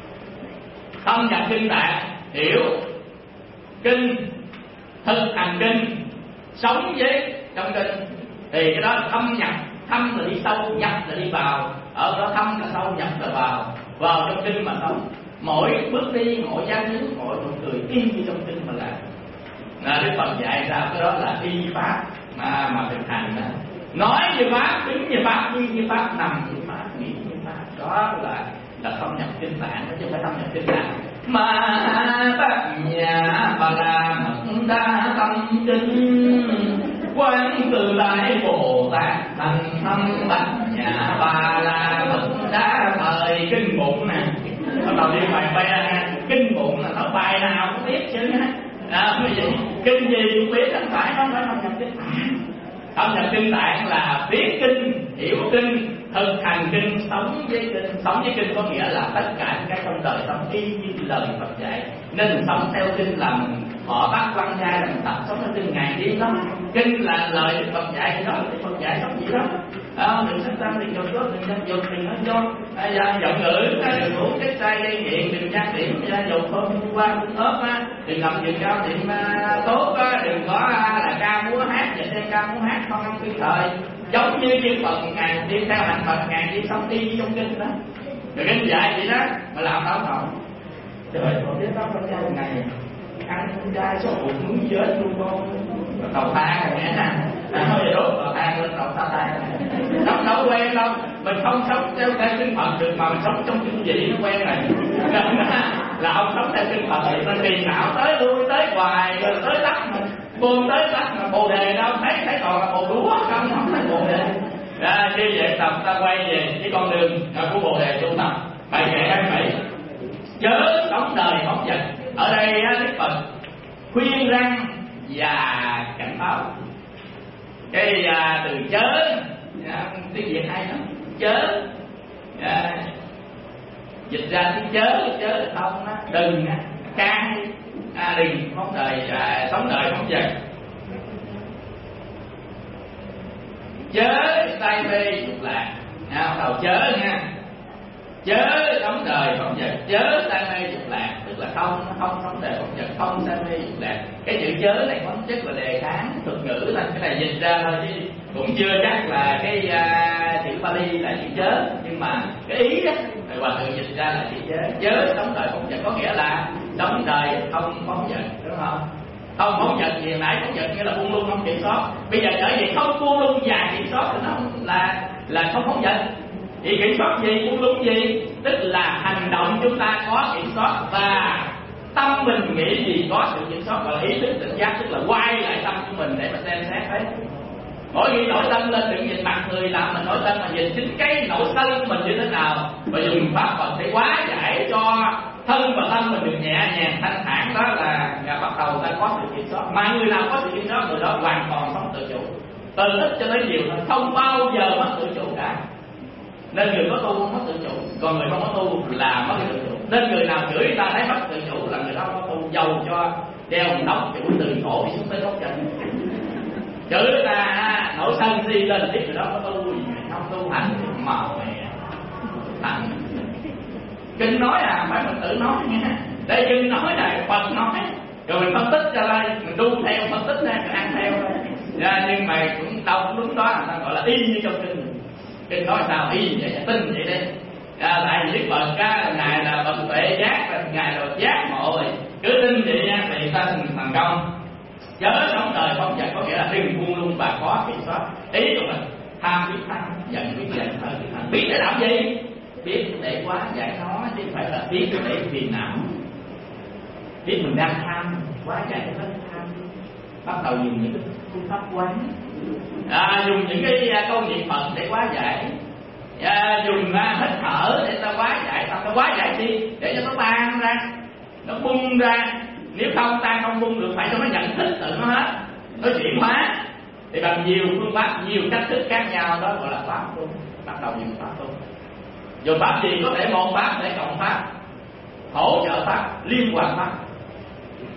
Thâm nhập kinh tạng, hiểu kinh, thực hành kinh, sống với trong kinh, thì cái đó là thâm nhập. Thâm là đi sâu, nhập là đi vào. Ở đó thâm là sâu, nhập là vào. Vào trong kinh mà sống. Mỗi bước đi, mỗi gian nước, mỗi nụ cười y như trong kinh mà làm. Là Đức Phật dạy ra cái đó là y pháp mà mà thực hành đó. Nói như pháp, đứng như pháp, đi như pháp, nằm như pháp, nghĩ như pháp. Đó là là thâm nhập kinh tạng, chứ không phải thâm nhập kinh tạng. Mà bát nhà bà la mật đa tâm kinh, quán từ lại Bồ Tát thành thâm bát nhà bà la mật đa thời kinh bụng nè. Bắt đầu đi bài bay kinh bụng là nó bài nào cũng biết chứ ha. À, cái gì kinh gì cũng biết, không phải không phải thâm nhập kinh tạng. Thâm nhập kinh tạng là biết kinh, hiểu kinh, thực hành kinh, sống với kinh. Sống với kinh có nghĩa là tất cả cái trong đời sống y như lời Phật dạy. Nên mình sống theo kinh là mình họ bắt quan giai là mình tập sống theo kinh ngày đêm đó. Kinh là lời Đức Phật dạy thì đó, Đức Phật dạy sống gì đó. À, đừng sát sanh, đừng dục đốt, đừng danh dục, đừng nói do à, giọng ngữ, đừng uống cái sai gây nghiện, đừng trang điểm gia dục không qua không ớt á, đừng ngậm đừng cao điểm uh, tốt á, đừng có uh, là ca múa hát và xem ca múa hát không ăn phi thời. Giống như chư Phật ngày đi theo hành Phật ngày đi sống đi trong kinh đó. Rồi kinh dạy vậy đó mà làm đâu không? Trời ơi, con biết đó con trai một ngày ăn con trai số bụng muốn chết luôn con. Đầu thang rồi nghe nè, thôi vậy đốt đầu thang lên đầu thang. Đâu đâu quen đâu, mình không sống theo theo kinh Phật được mà mình sống trong kinh dị nó quen rồi. Là ông sống theo kinh Phật thì mình kỳ não tới lui tới hoài rồi tới tắt mình. Buông tới tắt mà bồ đề đâu thấy thấy còn là bồ đúa không không thấy bồ đề. À, như vậy tập ta quay về cái con đường của bồ đề tu tập. Bài kệ hai mươi bảy chớ sống đời phóng dật. Ở đây Đức Phật khuyên răng và cảnh báo. Cái à, từ chớ à, tiếng Việt hay lắm, chớ à, dịch ra tiếng chớ chớ là không á, đừng á, can à, đừng phóng đời à, sống đời phóng dật. Chớ say mê dục lạc, à, đầu chớ nha, chớ sống đời phóng dật, chớ say mê dục lạc, tức là không không sống đời phóng dật, không say mê dục lạc. Cái chữ chớ này có chất là đề kháng thuật ngữ, là cái này dịch ra thôi chứ cũng chưa chắc là cái uh, chữ Pali là chữ chớ, nhưng mà cái ý đó Hòa thượng dịch ra là chữ chớ. Chớ sống đời phóng dật có nghĩa là sống đời không phóng dật, đúng không? Không phóng dật gì nãy phóng dật nghĩa là buông lung không kiểm soát. Bây giờ trở về không buông lung và kiểm soát thì nó là là không phóng dật. Thì kiểm soát gì, buông lung gì? Tức là hành động chúng ta có kiểm soát và tâm mình nghĩ gì có sự kiểm soát, và ý thức tỉnh giác, tức là quay lại tâm của mình để mà xem xét thấy. Mỗi khi nổi tâm lên đừng nhìn mặt người làm mình nổi tâm, mà nhìn chính cái nổi sân mình như thế nào, và dùng pháp Phật để hóa giải cho thân và tâm mình được nhẹ nhàng thanh thản. Đó là bắt đầu ta có sự kiểm soát. Mà người nào có sự kiểm soát, người đó hoàn toàn không tự chủ, từ ít cho tới nhiều thôi, không bao giờ mất tự chủ cả. Nên người có tu không mất tự chủ, còn người không có tu là mất tự chủ. Nên người nào chửi ta thấy mất tự chủ là người đó không có tu, giàu cho đeo nóc chủ từ cổ đi xuống tới gốc chân. Chửi ta nổi sân si lên tiếp người đó có tu gì không tu hành màu mè thành. Kinh nói à, phải mình tự nói nha. Đây kinh nói là Phật nói, rồi mình phân tích ra đây, mình đu theo phân tích ra, mình ăn theo thôi. À, nhưng mà cũng đâu cũng đúng đó, người ta gọi là y như trong kinh. Kinh nói sao y vậy, tin vậy đi. À, tại vì Đức Phật á, ngài là bậc tuệ giác, ngài là giác ngộ rồi, cứ tin vậy nha thì ta thành công. Chớ sống đời không dật có nghĩa là đừng buông lung và có kiểm soát. Ý của mình tham biết tham, giận biết giận, hờn biết hờn. Biết để làm gì? Biết để hóa giải nó, chứ không phải là biết để phiền não. Biết mình đang tham, hóa giải cái tham. Bắt đầu dùng những cái phương pháp quán, à, dùng những cái câu niệm Phật để hóa giải, à, dùng uh, hít thở để ta hóa giải. Ta hóa giải gì? Để cho nó tan ra, nó bung ra. Nếu không ta không bung được, phải cho nó nhận thức tự nó hết, nó chuyển hóa. Thì bằng nhiều phương pháp, nhiều cách thức khác nhau, đó gọi là pháp tu. Bắt đầu dùng pháp tu. Dùng pháp gì? Có thể một pháp để cộng pháp, hỗ trợ pháp, liên quan pháp.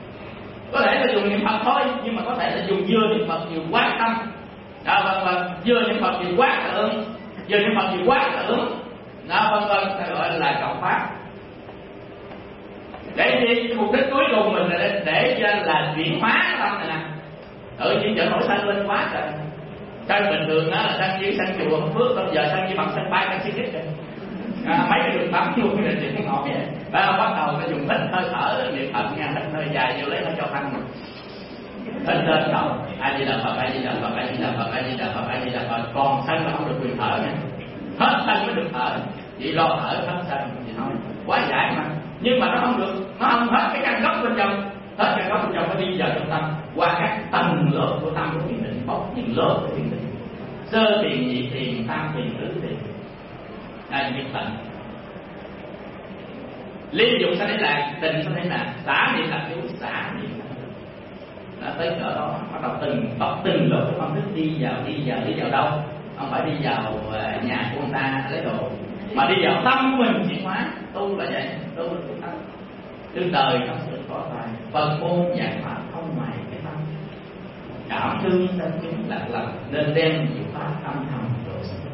Có thể là dùng niệm Phật thôi, nhưng mà có thể là dùng vừa niệm Phật vừa quán tâm. Đó, vân vân, vừa niệm Phật vừa quán tưởng, vừa niệm Phật vừa quán tưởng. Đó, vân vân, ta gọi là cộng pháp. Để gì? Mục đích cuối cùng mình là để, để cho là chuyển hóa tâm này nè. Tự nhiên trở nổi sanh lên quá trời. Sanh bình thường đó là sanh như sanh chùa không phước, bây giờ sanh như bằng sanh bay sanh xích xích rồi. À, mấy cái đường bắn luôn cái chuyện ngọt vậy. Và bắt đầu nó dùng hít hơi thở niệm Phật nha, hít hơi dài vô lấy nó cho thanh mình. Hít lên đầu, A Di Đà Phật, A Di Đà Phật, A Di Đà Phật, A Di Đà Phật, A Di Đà Phật. Còn sanh là không được quyền thở nha. Hết sanh mới được thở. Chỉ lo thở hết sanh thì thôi. Quá giải mà. Nhưng mà nó không được, nó không hết cái căn gốc bên trong. Hết căn gốc bên trong nó đi vào trong tâm, qua các tầng lớp của tâm của thiền định, bóc những lớp của thiền định. Sơ thiền, nhị thiền, tam thiền, tứ thiền. Đây nhất tận. Ly dụng sanh đến lạc, tình sanh đến lạc, xả niệm lạc chú, xả niệm lạc. Đã tới cỡ đó, bắt đầu từng bóc từng lớp của phong thức đi vào, đi vào, đi vào đâu? Không phải đi vào nhà của người ta lấy đồ, mà đi vào tâm của mình chuyển hóa. Tu là vậy, tu là tu tâm. Tương đời không sự có tài, phần môn giải pháp không ngoài cái tâm. Cảm thương sanh chúng lạc lầm, nên đem diệu pháp âm thầm độ sinh.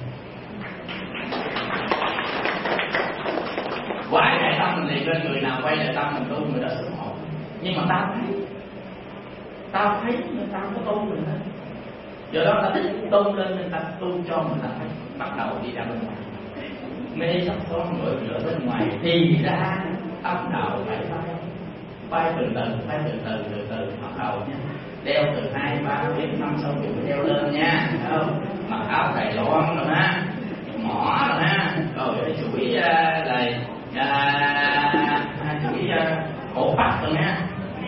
Quay lại tâm mình liền lên, người nào quay lại tâm mình tu người đó sớm ổn. Nhưng mà tao thấy, tao thấy nên tao có tu mình hết. Do đó ta thích tu lên nên ta tu cho mình ta thấy bắt đầu đi ra bên ngoài. Mê sắc son ngồi ở bên ngoài thì ra tâm đạo phải bay, bay từ từ, bay từ từ, từ từ bắt đầu nha. Đeo từ hai ba đến năm sáu chục đeo lên nha, thấy không? Mặc áo cài loan rồi ha, mỏ rồi ha, rồi cái chuỗi này à, chuỗi cổ phát rồi nha.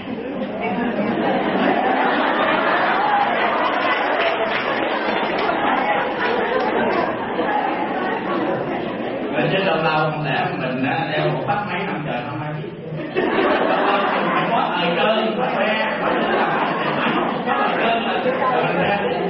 Mà trên đầu đầu lẽ mình đeo cổ phát mấy năm trời không ai biết. Mình có thời cơ, có khoe, có thời cơ là mình ra đi.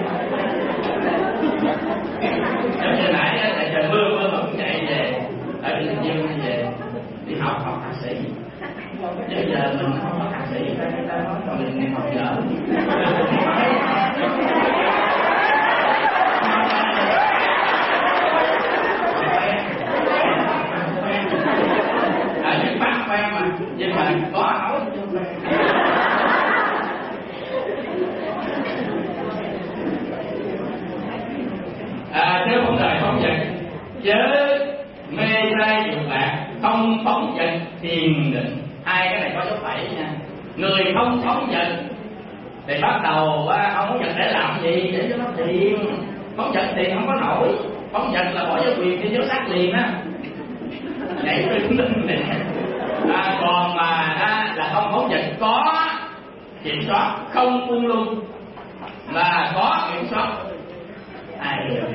Giống như nãy á, trời mưa mưa mà cũng chạy về, ở Bình Dương về đi học học thạc sĩ. Bây giờ mình không có thạc sĩ, người ta nói rồi mình học dở. À, những bác quen mà, nhưng mà có nói chứ không quen. À, nếu không đời không giận, chớ mê say dục lạc, không phóng dật thiền định. Hai cái này có dấu phẩy nha. Người không phóng dật thì bắt đầu à, không phóng dật để làm gì? Để cho nó thiền. Phóng dật thì không có nổi. Phóng dật là bỏ dấu quyền thì dấu sát liền á. Nhảy lên lên này. À, còn mà à, là không phóng dật có kiểm soát, không buông lung là có kiểm soát. Ai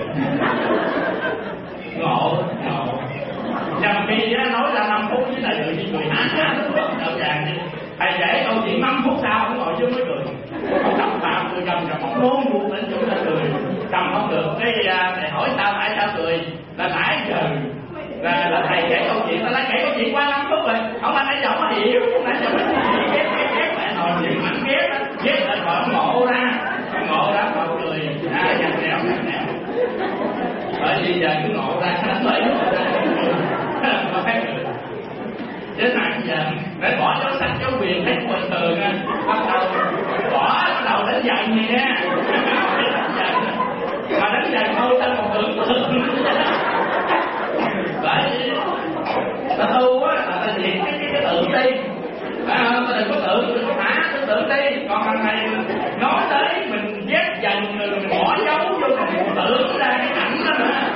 ngộ ngộ nhằm khi á, nói ra năm phút với lại người người há há đậu tràng thầy kể câu chuyện năm phút sau cũng ngồi chứ mới cười. Không cầm phạm tôi cầm cầm một nôn luôn đến chỗ ta cười, cầm không được cái thầy hỏi sao tại sao cười là nãy giờ là, là thầy kể câu chuyện, ta đã kể câu chuyện qua năm phút rồi, không anh nãy giờ không có hiểu, nãy giờ mới ghét ghét ghét mẹ hồi chuyện mạnh ghét á, ghét là gọi ngộ ra, ngộ ra ngộ cười, à nhặt nẻo nhặt nẻo. Bởi vì giờ cứ ngộ ra nó mới ngộ ra có phép được. Đến nãy giờ phải bỏ dấu sách dấu quyền hết bình thường á, bắt đầu bỏ bắt đầu đánh giận gì nha, mà đánh giận thôi ta còn tưởng tượng. Bởi vì ta tu á là ta diệt cái cái cái tự ti, à, ta đừng có tưởng, đừng có thả cái tự ti. Còn thằng này nói tới mình ghét dần rồi mình bỏ dấu vô mình tưởng ra cái ảnh đó mà.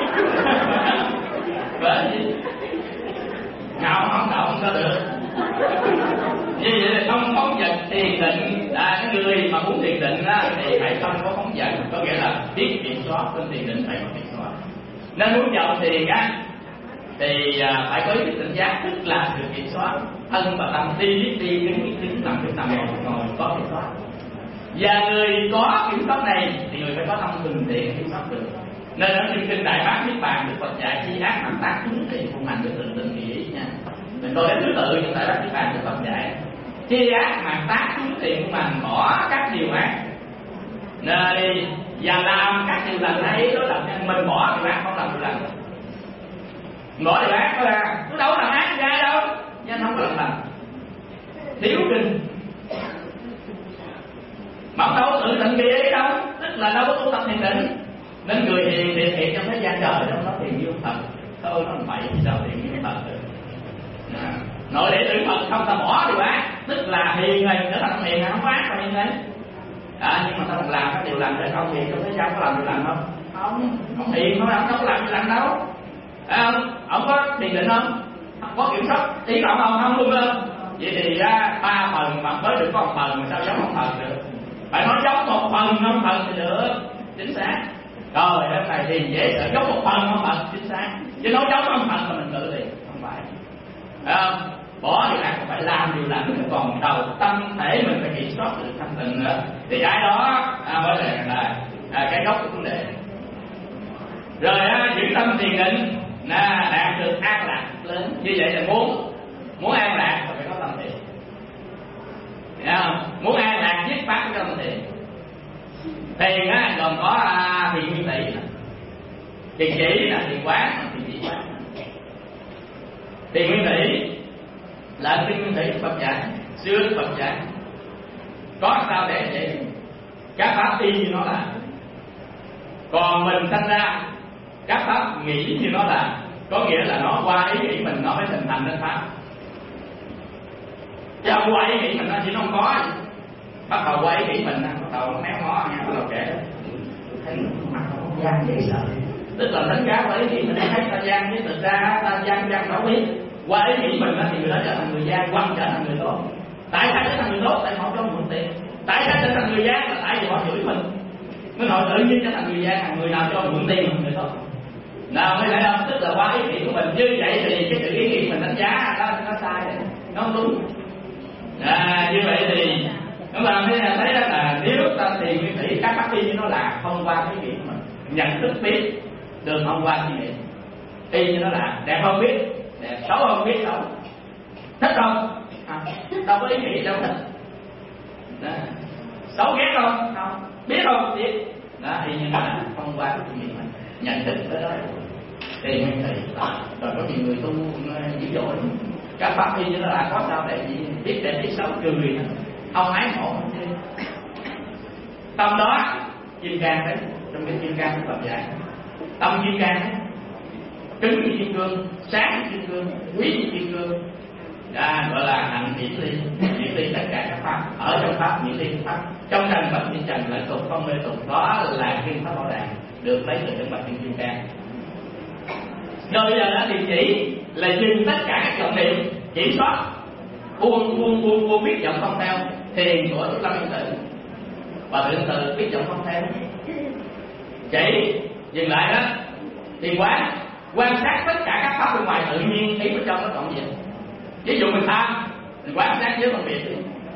Bởi vì ngạo không động có được. Như vậy là không phóng dật thiền định, là cái người mà muốn thiền định á thì phải không có phóng dật, có nghĩa là biết kiểm soát. Bên thiền định phải có kiểm soát. Nên muốn vào thiền á thì phải có ý thức tỉnh giác, tức là sự kiểm soát thân và tâm, đi biết đi, đứng biết đứng, nằm biết nằm, ngồi có kiểm soát. Và người có kiểm soát này thì người phải có tâm thường tiện kiểm soát được. Nên ở trong kinh Đại Bát Niết Bàn Đức Phật dạy chi ác mặt tác chúng thì không hành được từng từng nghĩa nha. Mình coi đến thứ tự trong Đại Bát Niết Bàn Đức Phật dạy chi ác mà tác xuống thiện mà bỏ các điều ác nơi và làm các điều lành ấy. Đó là mình bỏ điều ác không làm điều lành, bỏ điều ác đó là cứ đâu làm ác ra đâu, nhưng không có làm lành, thiếu kinh mà ông đâu tự định kỳ ấy đâu, tức là đâu có tu tập thiền định. Nên người hiền thiện thiện trong thế gian trời đâu có thiền như Phật, thôi nó bậy thì sao thiền như Phật được. Nội để tưởng Phật không ta bỏ điều ác, tức là hiền này trở thành hiền không ác mà hiền đấy. À, nhưng mà ta không làm các điều lành để không hiền trong thế gian có làm điều lành không? Không, không hiền không làm đâu có làm điều lành đâu. À, không, ông có thiền định không? Có kiểm soát ý động không? Không luôn đâu. Vậy thì ra ba phần mà mới được có một phần mà sao giống một phần được? Phải nói giống một phần không phần thì được, chính xác. Rồi hôm này thì dễ sợ giống một phần không phần chính xác. Chứ nói giống một phần là mình tự liền, không phải. À, bỏ điều ác không phải làm điều lành, mình còn đầu tâm thể mình phải kiểm soát được thanh tịnh nữa. Thì cái đó à, mới là, là à, cái gốc của vấn đề. Rồi à, giữ tâm thiền định là đạt được an lạc lớn. Như vậy là muốn muốn an lạc phải có tâm thiền. Thấy không? Muốn an lạc dứt phát cái tâm thiền. Thiền á gồm có à, thiền nguyên tỷ, thiền chỉ là thiền quán, thiền chỉ quán. Thiền nguyên tỷ là thiền nguyên tỷ Phật dạy, xưa Phật dạy. Có sao để vậy? Các pháp y như nó là. Còn mình sanh ra các pháp nghĩ như nó là, có nghĩa là nó qua ý nghĩ mình nó mới hình thành nên pháp. Chứ không qua ý nghĩ mình nó chỉ nó không có gì. Bắt đầu qua ý nghĩ mình bắt đầu nó méo mó nha, bắt đầu kể thấy mặt nó không gian dễ sợ. Tức là đánh giá qua ý nghĩ mình thấy ta gian, chứ thực ra ta gian gian đâu biết. Qua ý nghĩ mình thì người đó trở thành người gian, quăng trở thành người tốt. Tại sao trở thành người tốt? Tại họ không mượn tiền. Tại sao trở thành người gian? Là tại vì họ chửi mình. Mới họ tự nhiên trở thành người gian, người nào cho mượn tiền mình người tốt. Nào mới lại không? Tức là qua ý nghĩ của mình. Như vậy thì cái sự ý nghĩ mình đánh giá đó nó sai rồi, nó không đúng. À, như vậy thì các bạn thấy, thấy đó là nếu ta thiền nguyên thủy các pháp y như nó là không qua ý nghĩ của mình, nhận thức biết được không qua suy nghĩ. Y như nó là đẹp không biết, đẹp xấu không biết xấu, thích không? À, đâu có ý nghĩ đâu thích. Đó. Xấu ghét không? Không. Biết không? Biết. Đó, y như nó là không qua suy nghĩ mình, nhận thức tới đó. Thì nguyên thủy rồi có nhiều người tu dữ dội, các pháp y như nó là có sao để gì biết đẹp biết xấu cười, không ái mộ không thêm. Tâm đó kim cang đấy, trong cái kim cang của Phật dạy, tâm kim cang đấy, cứng như kim cương, sáng như kim cương, quý như kim cương. À, gọi là hạnh hiển ly, hiển ly tất cả các pháp, ở trong pháp hiển ly pháp, trong trần bạch như trần lợi tục không mê tục, đó là kim pháp bảo đàn được lấy từ trong bạch kim cang. Rồi bây giờ đã thiền chỉ là dừng tất cả các vọng niệm, kiểm soát buông buông buông buông biết vọng không theo. Thiền của Đức Lâm Yên Tự và Thượng Tự biết vọng không theo. Chỉ dừng lại đó, thiền quán quan sát tất cả các pháp bên ngoài tự nhiên, ý bên trong nó còn gì. Ví dụ mình tham, mình quan sát với phân biệt đi.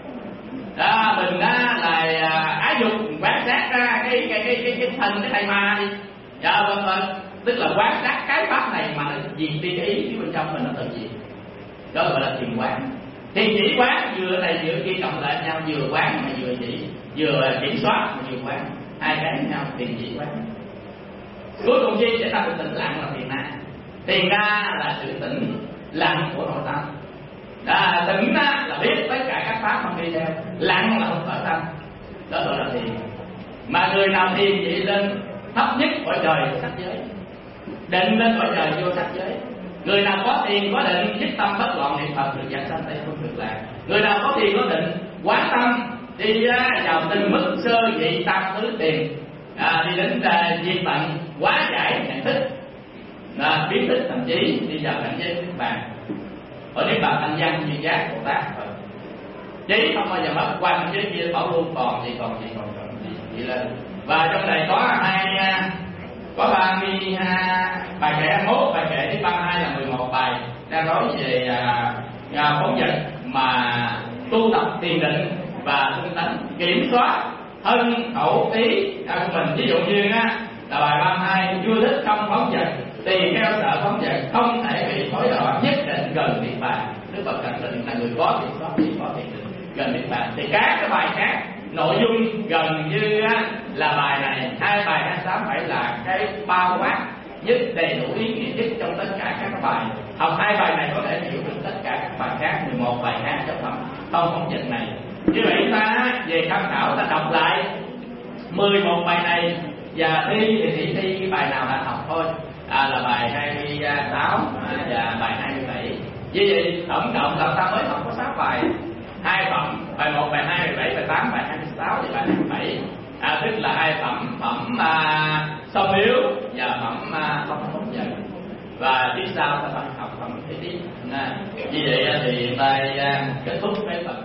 Đó, mình đó là ái dục, mình quan sát ra cái cái cái cái, cái thân cái thầy ma đi. Dạ vâng vâng. Tức là quan sát cái pháp này mà nó diệt đi cái ý bên trong mình nó tự diệt. Đó gọi là thiền quán. Thiền chỉ quán vừa này vừa kia cộng lại nhau, vừa quán mà vừa chỉ, vừa kiểm soát mà vừa quán, hai cái với nhau thiền chỉ quán. Cuối cùng chi sẽ ta được tĩnh lặng là thiền na. Thiền na là sự tĩnh lặng của nội tâm. Đó, tĩnh là biết tất cả các pháp không đi theo, lặng là không khởi tâm. Đó gọi là thiền. Mà người nào thiền vậy lên thấp nhất cõi trời của sắc giới, định lên cõi trời vô sắc giới. Người nào có thiền có định dứt tâm bất loạn niệm Phật được giảng sanh tây phương cực lạc. Người nào có thiền có định quán tâm đi vào từng mức sơ vị tam thứ thiền, à, đi đến uh, diệt tận hóa giải nhận thức, à, biến thức thậm chí đi vào cảnh giới niết bàn. Ở niết bàn thanh văn duy giác Bồ Tát Phật. Chí không bao giờ mất, qua cảnh giới kia bảo luôn còn gì còn gì còn còn gì vậy là. Và trong này có hai có ba mươi bài kệ hai mươi mốt, bài kệ thứ ba mươi hai là mười một bài đang nói về à, phóng dật mà tu tập thiền định và tinh tấn, kiểm soát thân khẩu ý à, của mình. Ví dụ như á, là bài ba mươi hai vua thích không phóng dật, tỳ kheo sợ phóng dật, không thể bị thối đọa, nhất định gần niết bàn. Đức Phật cảnh định là người có kiểm soát, chỉ có thiền định. gần niết bàn. Thì các cái bài khác nội dung gần như là bài này, hai bài hai sáu phải là cái bao quát nhất, đầy đủ ý nghĩa nhất trong tất cả các bài. Học hai bài này có thể hiểu được tất cả các bài khác, mười một bài khác trong phẩm Thông Phóng Dật này. Như vậy ta về tham khảo, ta đọc lại mười một bài này và thi thì chỉ thi cái bài nào đã học thôi, à, là bài hai mươi sáu và bài hai mươi bảy. Như vậy tổng cộng là ta mới học có sáu bài, hai phẩm, bài một, bài hai, bài bảy, bài tám, bài hai mươi sáu và bài hai mươi bảy. À, tức là hai phẩm, phẩm à, Sông Miếu và phẩm à, Thông Phóng Dật. Và phía sau ta phải học phẩm kế tiếp. Như vậy thì ta kết thúc cái phần